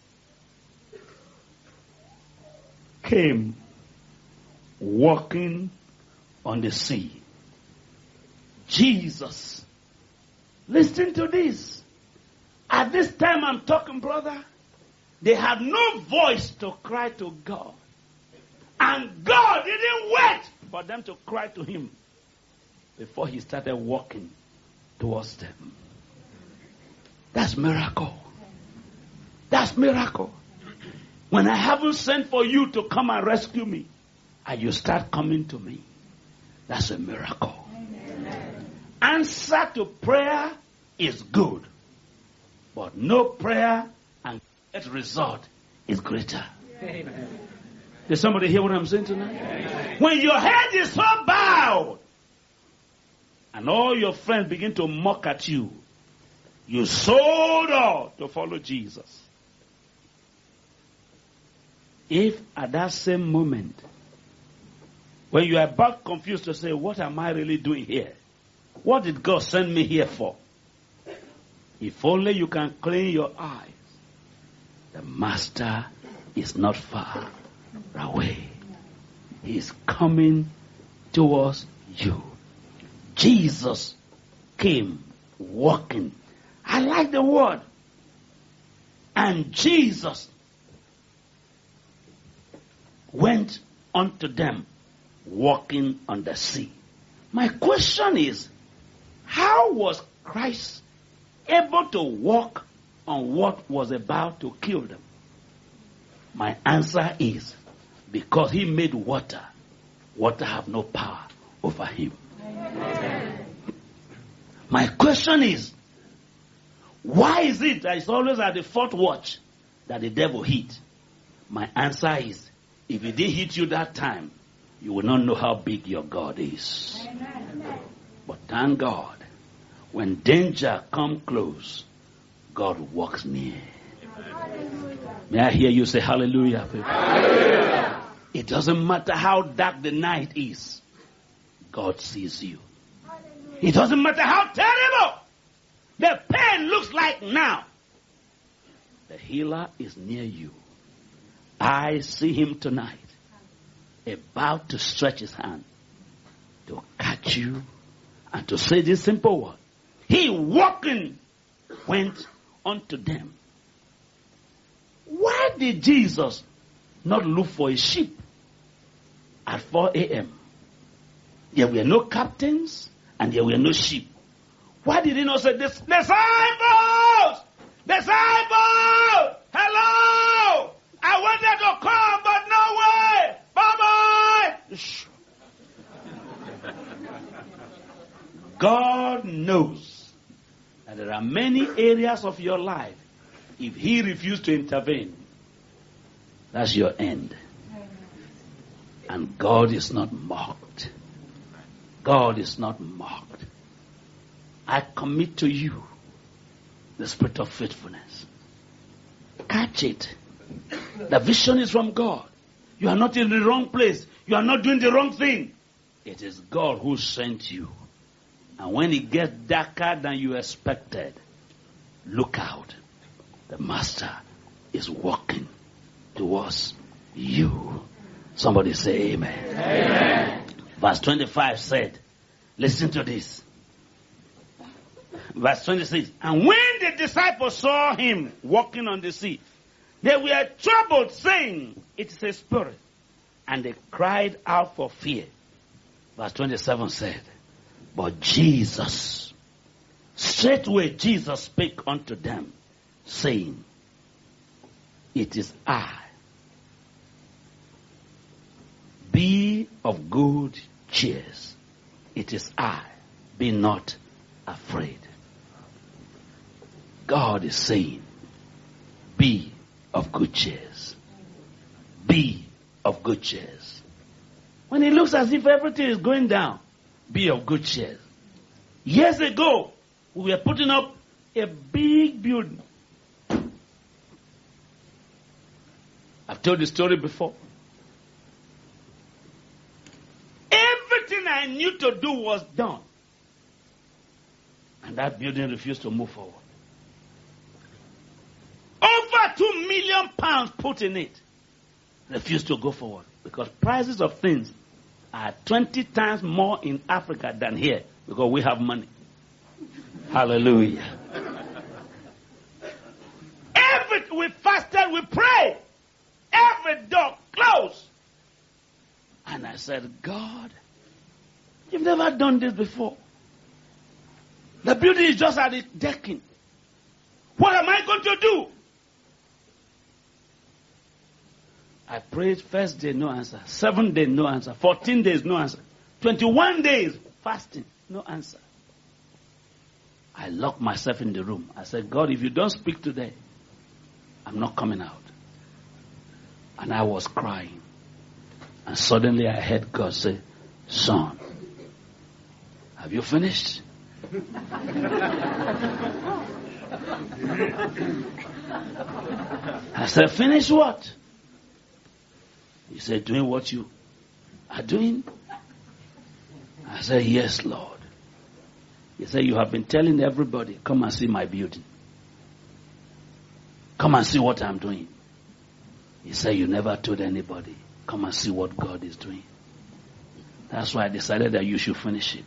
came walking on the sea. Jesus. Listen to this. At this time I'm talking, brother, they had no voice to cry to God. And God didn't wait for them to cry to him before he started walking towards them. That's miracle. That's miracle. When I haven't sent for you to come and rescue me, and you start coming to me, that's a miracle. Amen. Answer to prayer is good, but no prayer and get result is greater. Amen. Did somebody hear what I'm saying tonight? Amen. When your head is so bowed, and all your friends begin to mock at you, you sold out to follow Jesus. If at that same moment, when you are about confused to say, what am I really doing here? What did God send me here for? If only you can clean your eyes. The Master is not far away. He is coming towards you. Jesus came walking. I like the word. And Jesus went unto them walking on the sea. My question is, how was Christ able to walk on what was about to kill them? My answer is, because he made water, water have no power over him. Amen. My question is, why is it that it's always at the fourth watch that the devil hit? My answer is, if he didn't hit you that time, you will not know how big your God is. Amen. But thank God, when danger comes close, God walks near. Hallelujah. May I hear you say hallelujah, people? Hallelujah. It doesn't matter how dark the night is, God sees you. Hallelujah. It doesn't matter how terrible the pain looks like now. The healer is near you. I see him tonight, about to stretch his hand to catch you and to say this simple word. He walking went unto them. Why did Jesus not look for a sheep at four a.m.? There were no captains and there were no sheep. Why did he not say, disciples! Disciples! Hello! I wanted to come, but no way! Bye-bye! God knows that there are many areas of your life, if he refused to intervene, that's your end. And God is not mocked. God is not mocked. I commit to you the spirit of faithfulness. Catch it. The vision is from God. You are not in the wrong place. You are not doing the wrong thing. It is God who sent you. And when it gets darker than you expected, look out. The Master is walking towards you. Somebody say amen. Amen. Verse twenty-five said, listen to this. Verse twenty-six, and when the disciples saw him walking on the sea, they were troubled, saying, it is a spirit. And they cried out for fear. Verse twenty-seven said, but Jesus, straightway Jesus spake unto them, saying, it is I. Be of good cheer. It is I. Be not afraid. God is saying, be of good cheer. Be of good cheer. When it looks as if everything is going down, be of good cheer. Years ago, we were putting up a big building. I've told the story before. Everything I knew to do was done. And that building refused to move forward. Over two million pounds put in it. Refused to go forward. Because prices of things are twenty times more in Africa than here. Because we have money. Hallelujah. Every, we fasted, we prayed. Every door closed. And I said, God, you've never done this before. The building is just at the decking. What am I going to do? I prayed first day, no answer. Seven days, no answer. Fourteen days, no answer. Twenty-one days, fasting, no answer. I locked myself in the room. I said, God, if you don't speak today, I'm not coming out. And I was crying. And suddenly I heard God say, son, have you finished? I said, finish what? He said, doing what you are doing? I said, yes, Lord. He said, you have been telling everybody, come and see my building. Come and see what I'm doing. He said, you never told anybody. Come and see what God is doing. That's why I decided that you should finish it.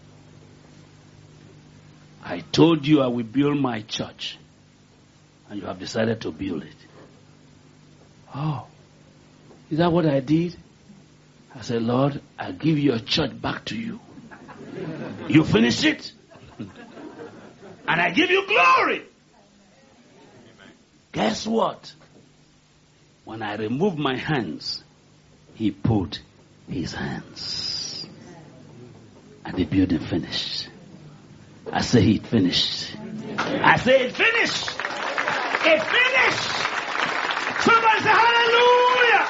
I told you I will build my church. And you have decided to build it. Oh, is that what I did? I said, Lord, I'll give your church back to you. You finish it. And I give you glory. Guess what? When I remove my hands, he put his hands. And the building finished. I say it finished. I say it finished. It finished. Somebody say hallelujah.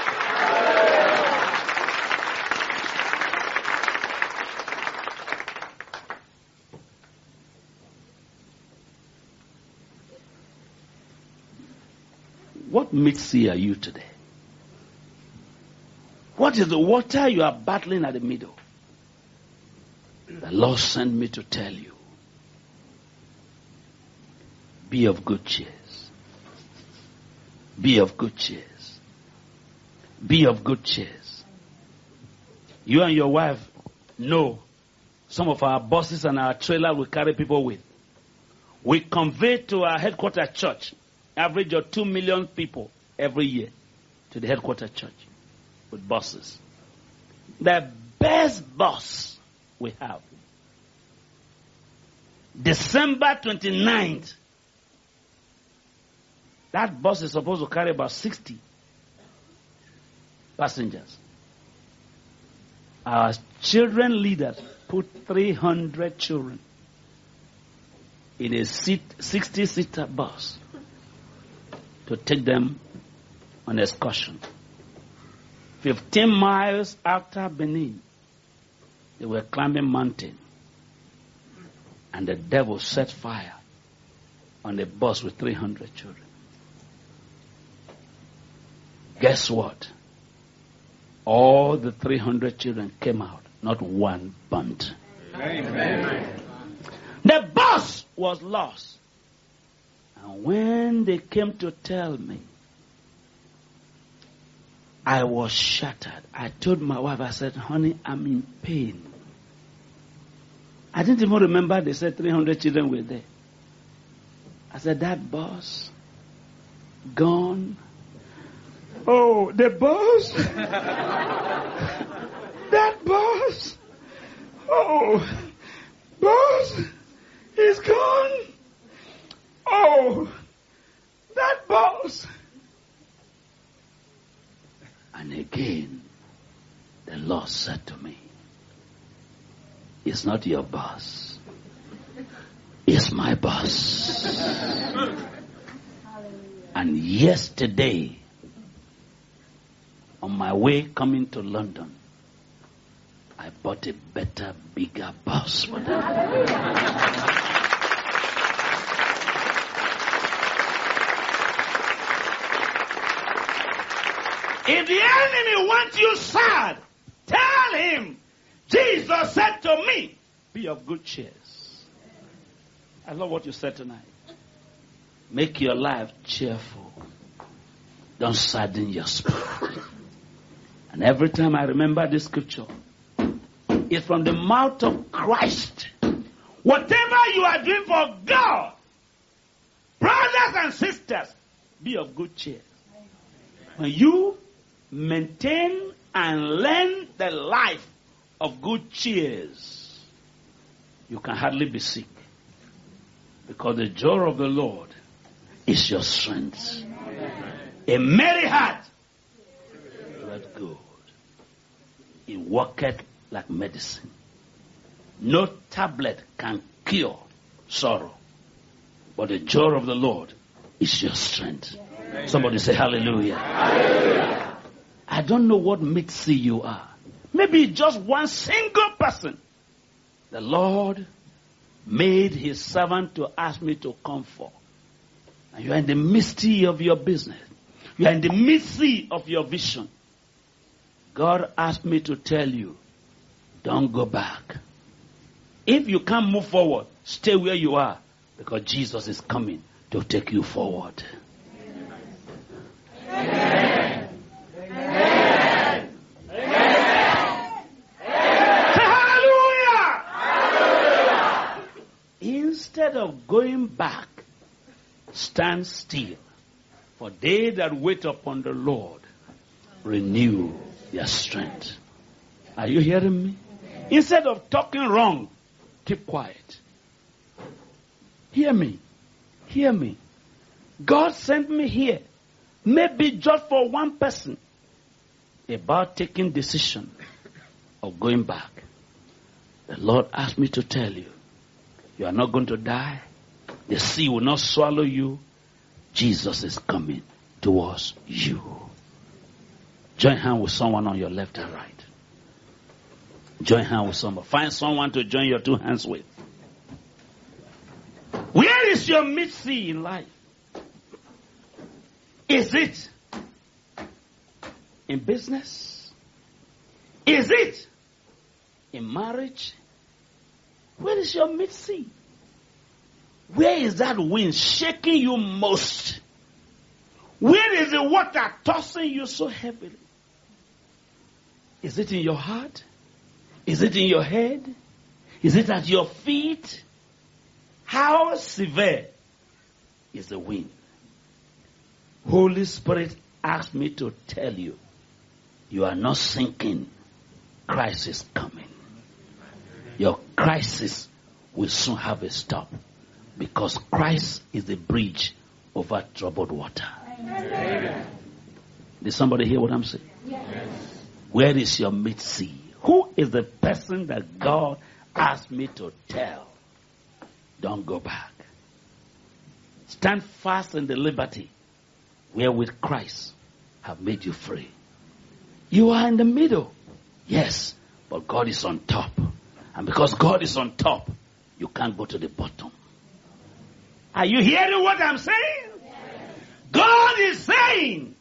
What mixie are you today? What is the water you are battling at the middle? The Lord sent me to tell you. Be of good cheers. Be of good cheers. Be of good cheers. You and your wife know some of our buses and our trailer we carry people with. We convey to our headquarters church average of two million people every year to the headquarters church with buses. The best bus we have. December twenty-ninth. That bus is supposed to carry about sixty passengers. Our children leaders put three hundred children in a seat, sixty-seater bus to take them on excursion. Fifteen miles after Benin, they were climbing mountain, and the devil set fire on the bus with three hundred children. Guess what? All the three hundred children came out, not one burnt. Amen. The bus was lost. And when they came to tell me, I was shattered. I told my wife, I said, honey, I'm in pain. I didn't even remember they said three hundred children were there. I said, that bus, gone. Oh, the bus? That bus? Oh, bus is gone. Oh, that bus. And again, the Lord said to me, it's not your bus. It's my bus. And yesterday, on my way coming to London, I bought a better, bigger bus for them. If the enemy wants you sad, tell him, Jesus said to me, be of good cheers. I love what you said tonight. Make your life cheerful. Don't sadden your spirit. And every time I remember this scripture, it's from the mouth of Christ. Whatever you are doing for God, brothers and sisters, be of good cheer. When you maintain and learn the life of good cheers, you can hardly be sick. Because the joy of the Lord is your strength. A merry heart, but good. It worketh like medicine. No tablet can cure sorrow. But the joy of the Lord is your strength. Amen. Somebody say hallelujah. Hallelujah. I don't know what mixie you are. Maybe just one single person. The Lord made his servant to ask me to come for. And you are in the mystery of your business. You are in the mystery of your vision. God asked me to tell you, don't go back. If you can't move forward, stay where you are, because Jesus is coming to take you forward. Amen. Amen. Amen. Say hallelujah. Hallelujah. Instead of going back, stand still. For they that wait upon the Lord renew their strength. Are you hearing me? Instead of talking wrong, keep quiet. Hear me. Hear me. God sent me here, maybe just for one person, about taking decision of going back. The Lord asked me to tell you, you are not going to die. The sea will not swallow you. Jesus is coming towards you. Join hand with someone on your left and right. Join hand with someone. Find someone to join your two hands with. Where is your mid-sea in life? Is it in business? Is it in marriage? Where is your mid-sea? Where is that wind shaking you most? Where is the water tossing you so heavily? Is it in your heart? Is it in your head? Is it at your feet? How severe is the wind? Holy Spirit asked me to tell you, you are not sinking. Christ is coming. Your crisis will soon have a stop because Christ is the bridge over troubled water. Amen. Did somebody hear what I'm saying? Yes. Where is your mid-sea? Who is the person that God asked me to tell? Don't go back. Stand fast in the liberty wherewith Christ have made you free. You are in the middle. Yes, but God is on top. And because God is on top, you can't go to the bottom. Are you hearing what I'm saying? Yes. God is saying,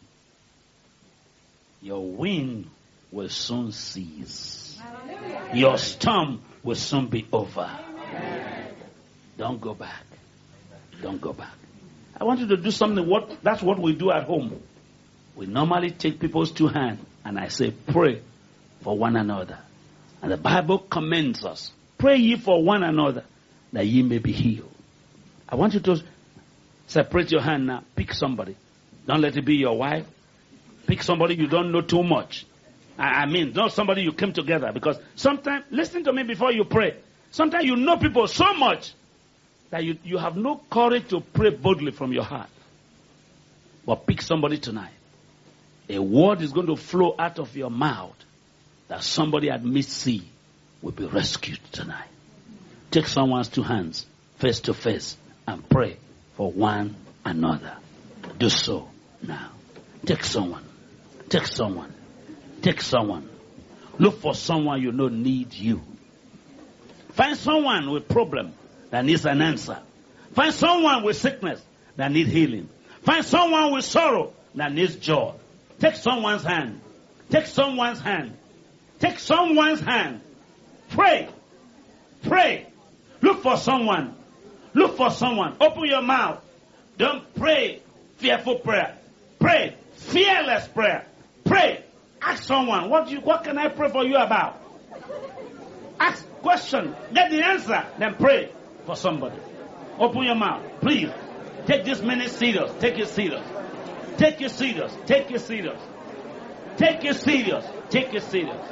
your wind will soon cease. Hallelujah. Your storm will soon be over. Amen. Don't go back. Don't go back. I want you to do something. What that's what we do at home. We normally take people's two hands and I say, pray for one another. And the Bible commends us. Pray ye for one another that ye may be healed. I want you to separate your hand now. Pick somebody. Don't let it be your wife. Pick somebody you don't know too much. I, I mean, not somebody you came together. Because sometimes, listen to me before you pray. Sometimes you know people so much that you, you have no courage to pray boldly from your heart. But pick somebody tonight. A word is going to flow out of your mouth that somebody at mid-sea will be rescued tonight. Take someone's two hands, face to face, and pray for one another. Do so now. Take someone. Take someone. Take someone. Look for someone you know needs you. Find someone with problem that needs an answer. Find someone with sickness that needs healing. Find someone with sorrow that needs joy. Take someone's hand. Take someone's hand. Take someone's hand. Pray. Pray. Look for someone. Look for someone. Open your mouth. Don't pray fearful prayer. Pray fearless prayer. Pray. Ask someone, what do you, what can I pray for you about? Ask question. Get the answer. Then pray for somebody. Open your mouth. Please. Take this minute serious. Take it serious. Take it serious. Take it serious. Take it serious. Take it serious.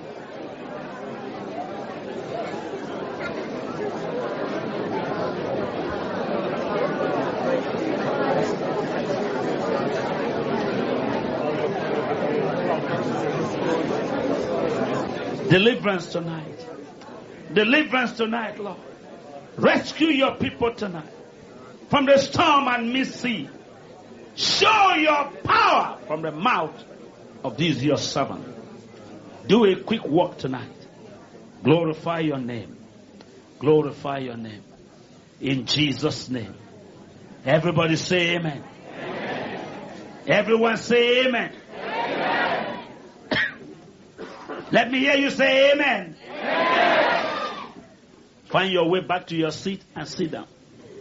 Deliverance tonight. Deliverance tonight, Lord. Rescue your people tonight from the storm and mid-sea. Show your power from the mouth of these your servants. Do a quick work tonight. Glorify your name. Glorify your name. In Jesus' name. Everybody say amen. Amen. Everyone say amen. Amen. Let me hear you say amen. Amen. Find your way back to your seat and sit down.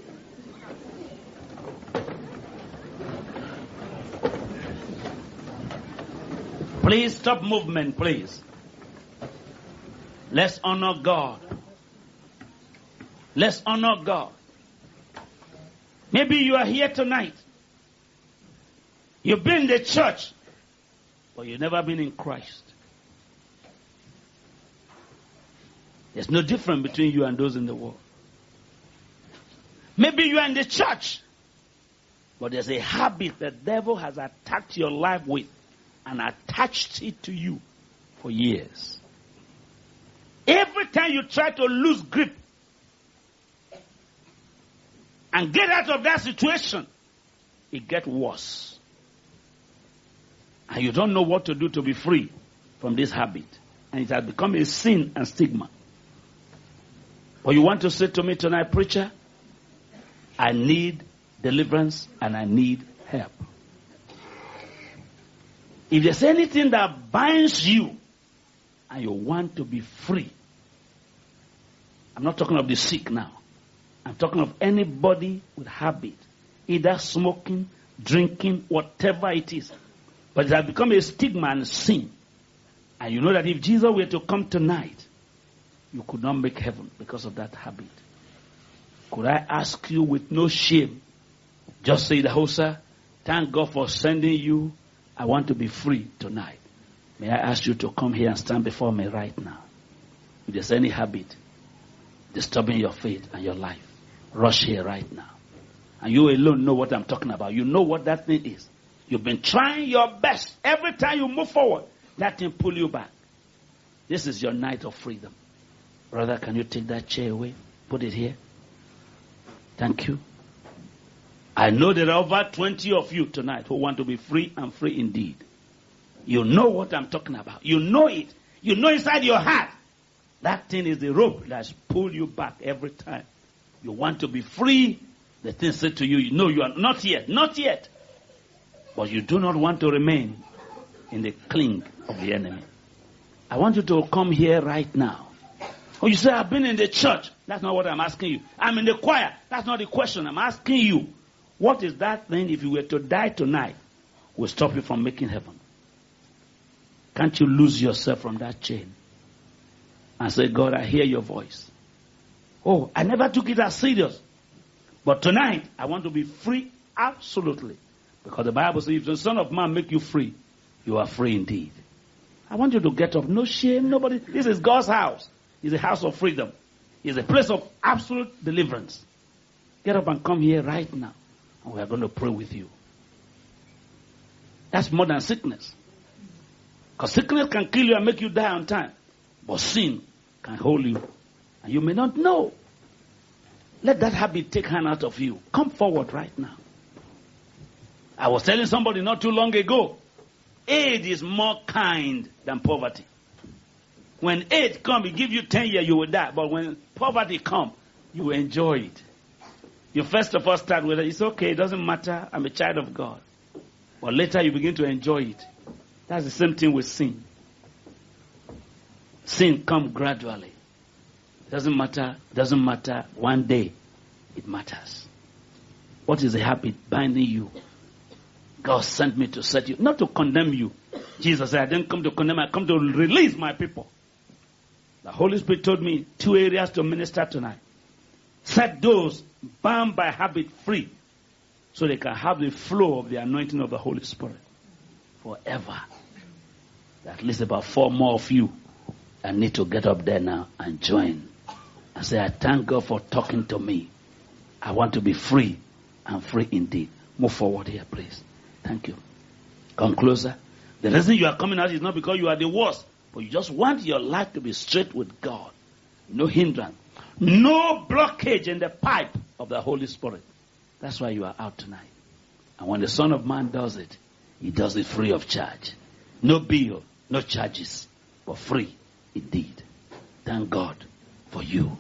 Please stop movement, please. Let's honor God. Let's honor God. Maybe you are here tonight. You've been in the church, but you've never been in Christ. There's no difference between you and those in the world. Maybe you are in the church, but there's a habit the devil has attacked your life with and attached it to you for years. Every time you try to lose grip and get out of that situation, it gets worse. And you don't know what to do to be free from this habit. And it has become a sin and stigma. But you want to say to me tonight, preacher, I need deliverance and I need help. If there's anything that binds you and you want to be free, I'm not talking of the sick now. I'm talking of anybody with habit, either smoking, drinking, whatever it is. But it has become a stigma and sin. And you know that if Jesus were to come tonight, you could not make heaven because of that habit. Could I ask you with no shame, just say the Hosa, thank God for sending you. I want to be free tonight. May I ask you to come here and stand before me right now? If there's any habit disturbing your faith and your life, rush here right now. And you alone know what I'm talking about. You know what that thing is. You've been trying your best. Every time you move forward, that thing pull you back. This is your night of freedom. Brother, can you take that chair away? Put it here. Thank you. I know there are over twenty of you tonight who want to be free and free indeed. You know what I'm talking about. You know it. You know inside your heart. That thing is the rope that's pulled you back every time. You want to be free. The thing said to you, you know you are not yet. Not yet. But you do not want to remain in the cling of the enemy. I want you to come here right now. Oh, you say, I've been in the church. That's not what I'm asking you. I'm in the choir. That's not the question. I'm asking you, what is that thing, if you were to die tonight, will stop you from making heaven? Can't you lose yourself from that chain and say, God, I hear your voice. Oh, I never took it as serious. But tonight, I want to be free absolutely. Because the Bible says, if the Son of Man make you free, you are free indeed. I want you to get up. No shame, nobody. This is God's house. It's a house of freedom. It's a place of absolute deliverance. Get up and come here right now. And we are going to pray with you. That's more than sickness. Because sickness can kill you and make you die on time. But sin can hold you. And you may not know. Let that habit take hand out of you. Come forward right now. I was telling somebody not too long ago, AIDS is more kind than poverty. When AIDS comes, it gives you ten years, you will die. But when poverty comes, you will enjoy it. You first of all start with it. It's okay, it doesn't matter. I'm a child of God. But later you begin to enjoy it. That's the same thing with sin. Sin comes gradually. It doesn't matter. It doesn't matter. One day, it matters. What is the habit binding you? God sent me to set you, not to condemn you. Jesus said, I didn't come to condemn, I come to release my people. The Holy Spirit told me two areas to minister tonight. Set those bound by habit free so they can have the flow of the anointing of the Holy Spirit forever. At least about four more of you I need to get up there now and join and say, I thank God for talking to me. I want to be free and free indeed. Move forward here, please. Thank you. Come closer. The reason you are coming out is not because you are the worst, but you just want your life to be straight with God. No hindrance. No blockage in the pipe of the Holy Spirit. That's why you are out tonight. And when the Son of Man does it, he does it free of charge. No bill, no charges, but free indeed. Thank God for you.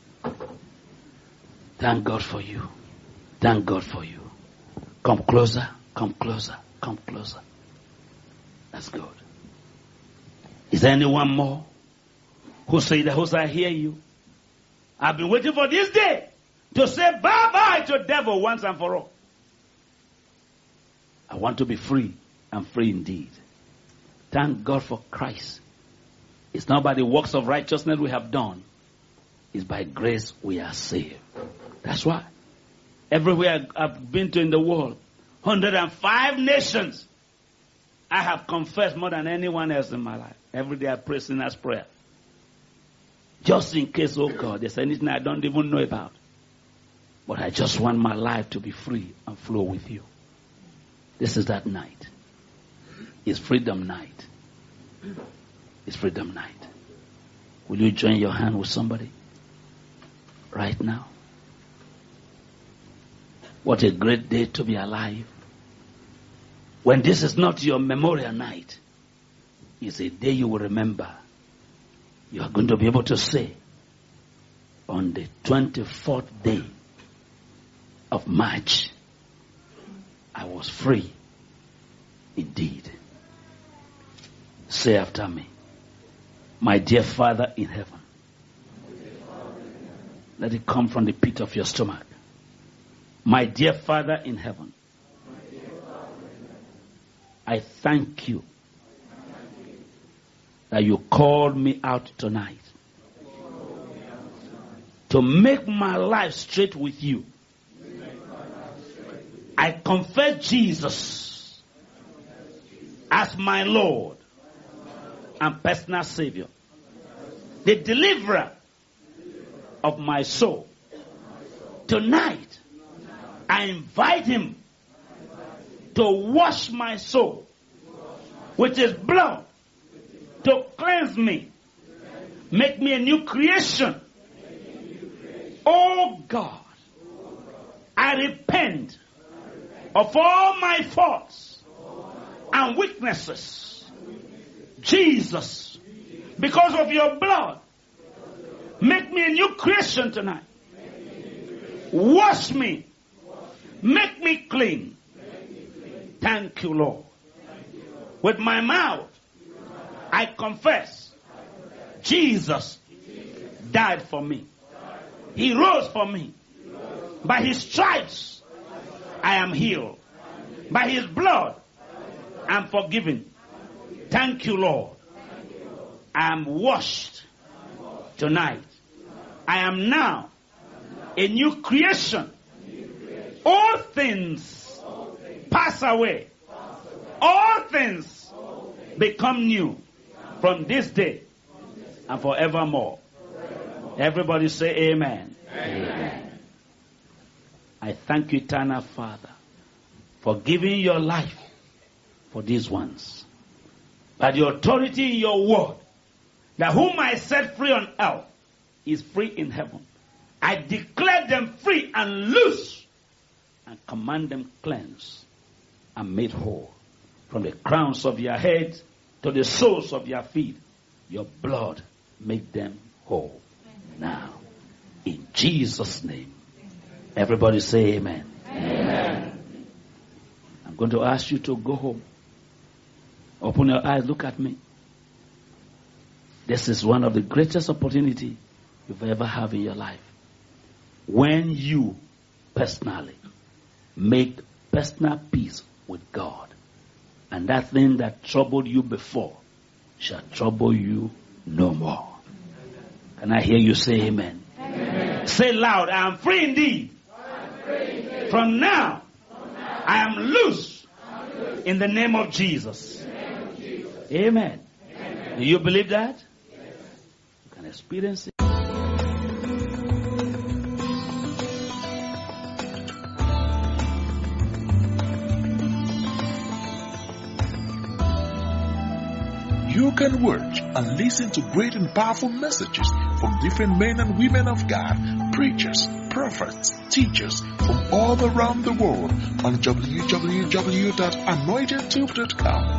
Thank God for you. Thank God for you. Come closer, come closer, come closer. That's good. Is there anyone more who say the host, I hear you? I've been waiting for this day to say bye-bye to the devil once and for all. I want to be free and free indeed. Thank God for Christ. It's not by the works of righteousness we have done. It's by grace we are saved. That's why. Everywhere I've been to in the world, one hundred five nations, I have confessed more than anyone else in my life. Every day I pray sinner's prayer. Just in case, oh God, there's anything I don't even know about. But I just want my life to be free and flow with you. This is that night. It's freedom night. It's freedom night. Will you join your hand with somebody right now? What a great day to be alive. When this is not your memorial night, it's a day you will remember. You are going to be able to say, on the twenty-fourth day of March, I was free indeed. Say after me, my dear Father in heaven. Let it come from the pit of your stomach. My dear Father in heaven, I thank you that you called me out tonight to make my life straight with you. I confess Jesus as my Lord and personal Savior, the deliverer of my soul. Tonight, I invite him to wash my soul with his blood, to cleanse me, make me a new creation. Oh God, I repent of all my faults and weaknesses. Jesus, because of your blood, make me a new creation tonight. Wash me. Make me clean. Thank you, Lord. With my mouth, I confess Jesus died for me. He rose for me. By his stripes, I am healed. By his blood, I am forgiven. Thank you, Lord. I am washed tonight. I am now a new creation. All things pass away. All things become new from this day and forevermore. Everybody say amen. Amen. I thank you, eternal Father, for giving your life for these ones. By the authority in your word, that whom I set free on earth is free in heaven. I declare them free and loose and command them cleansed and made whole. From the crowns of your heads to the soles of your feet, your blood make them whole. Now, in Jesus' name, everybody say amen. Amen. I'm going to ask you to go home. Open your eyes, look at me. This is one of the greatest opportunities you've ever had in your life. When you personally make personal peace with God, and that thing that troubled you before shall trouble you no more. Can I hear you say amen? Amen. Say loud, I am free indeed. I'm free indeed. From now, From now I am loose, loose. In the name of Jesus. Name of Jesus. Amen. Amen. Do you believe that? Yes. You can experience it. You can watch and listen to great and powerful messages from different men and women of God, preachers, prophets, teachers from all around the world on w w w dot anointed tube dot com.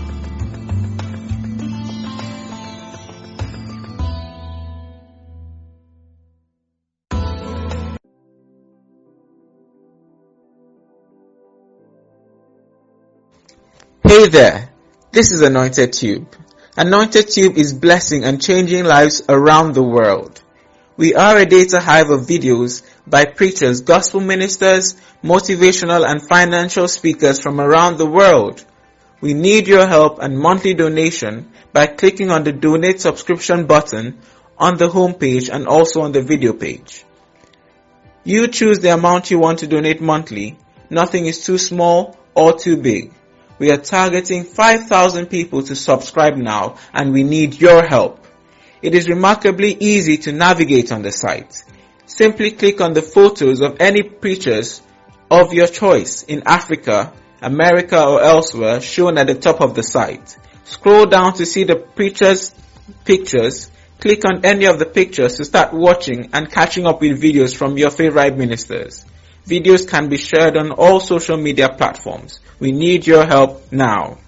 Hey there, this is Anointed Tube. Anointed Tube is blessing and changing lives around the world. We are a data hive of videos by preachers, gospel ministers, motivational and financial speakers from around the world. We need your help and monthly donation by clicking on the donate subscription button on the home page and also on the video page. You choose the amount you want to donate monthly. Nothing is too small or too big. We are targeting five thousand people to subscribe now, and we need your help. It is remarkably easy to navigate on the site. Simply click on the photos of any preachers of your choice in Africa, America or elsewhere shown at the top of the site. Scroll down to see the preachers' pictures. Click on any of the pictures to start watching and catching up with videos from your favorite ministers. Videos can be shared on all social media platforms. We need your help now.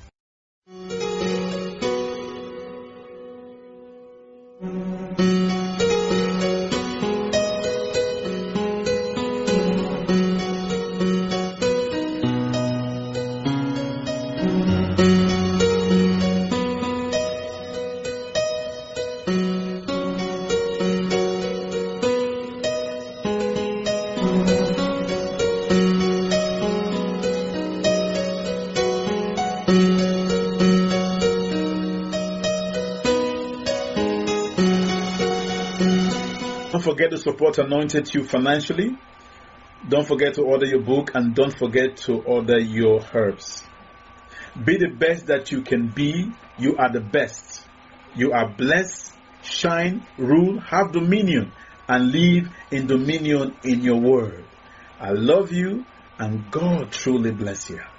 Don't forget to support Anointed Tube financially. Don't forget to order your book, and don't forget to order your herbs. Be the best that you can be. You are the best. You are blessed. Shine, rule, have dominion, and live in dominion in your word. I love you, and God truly bless you.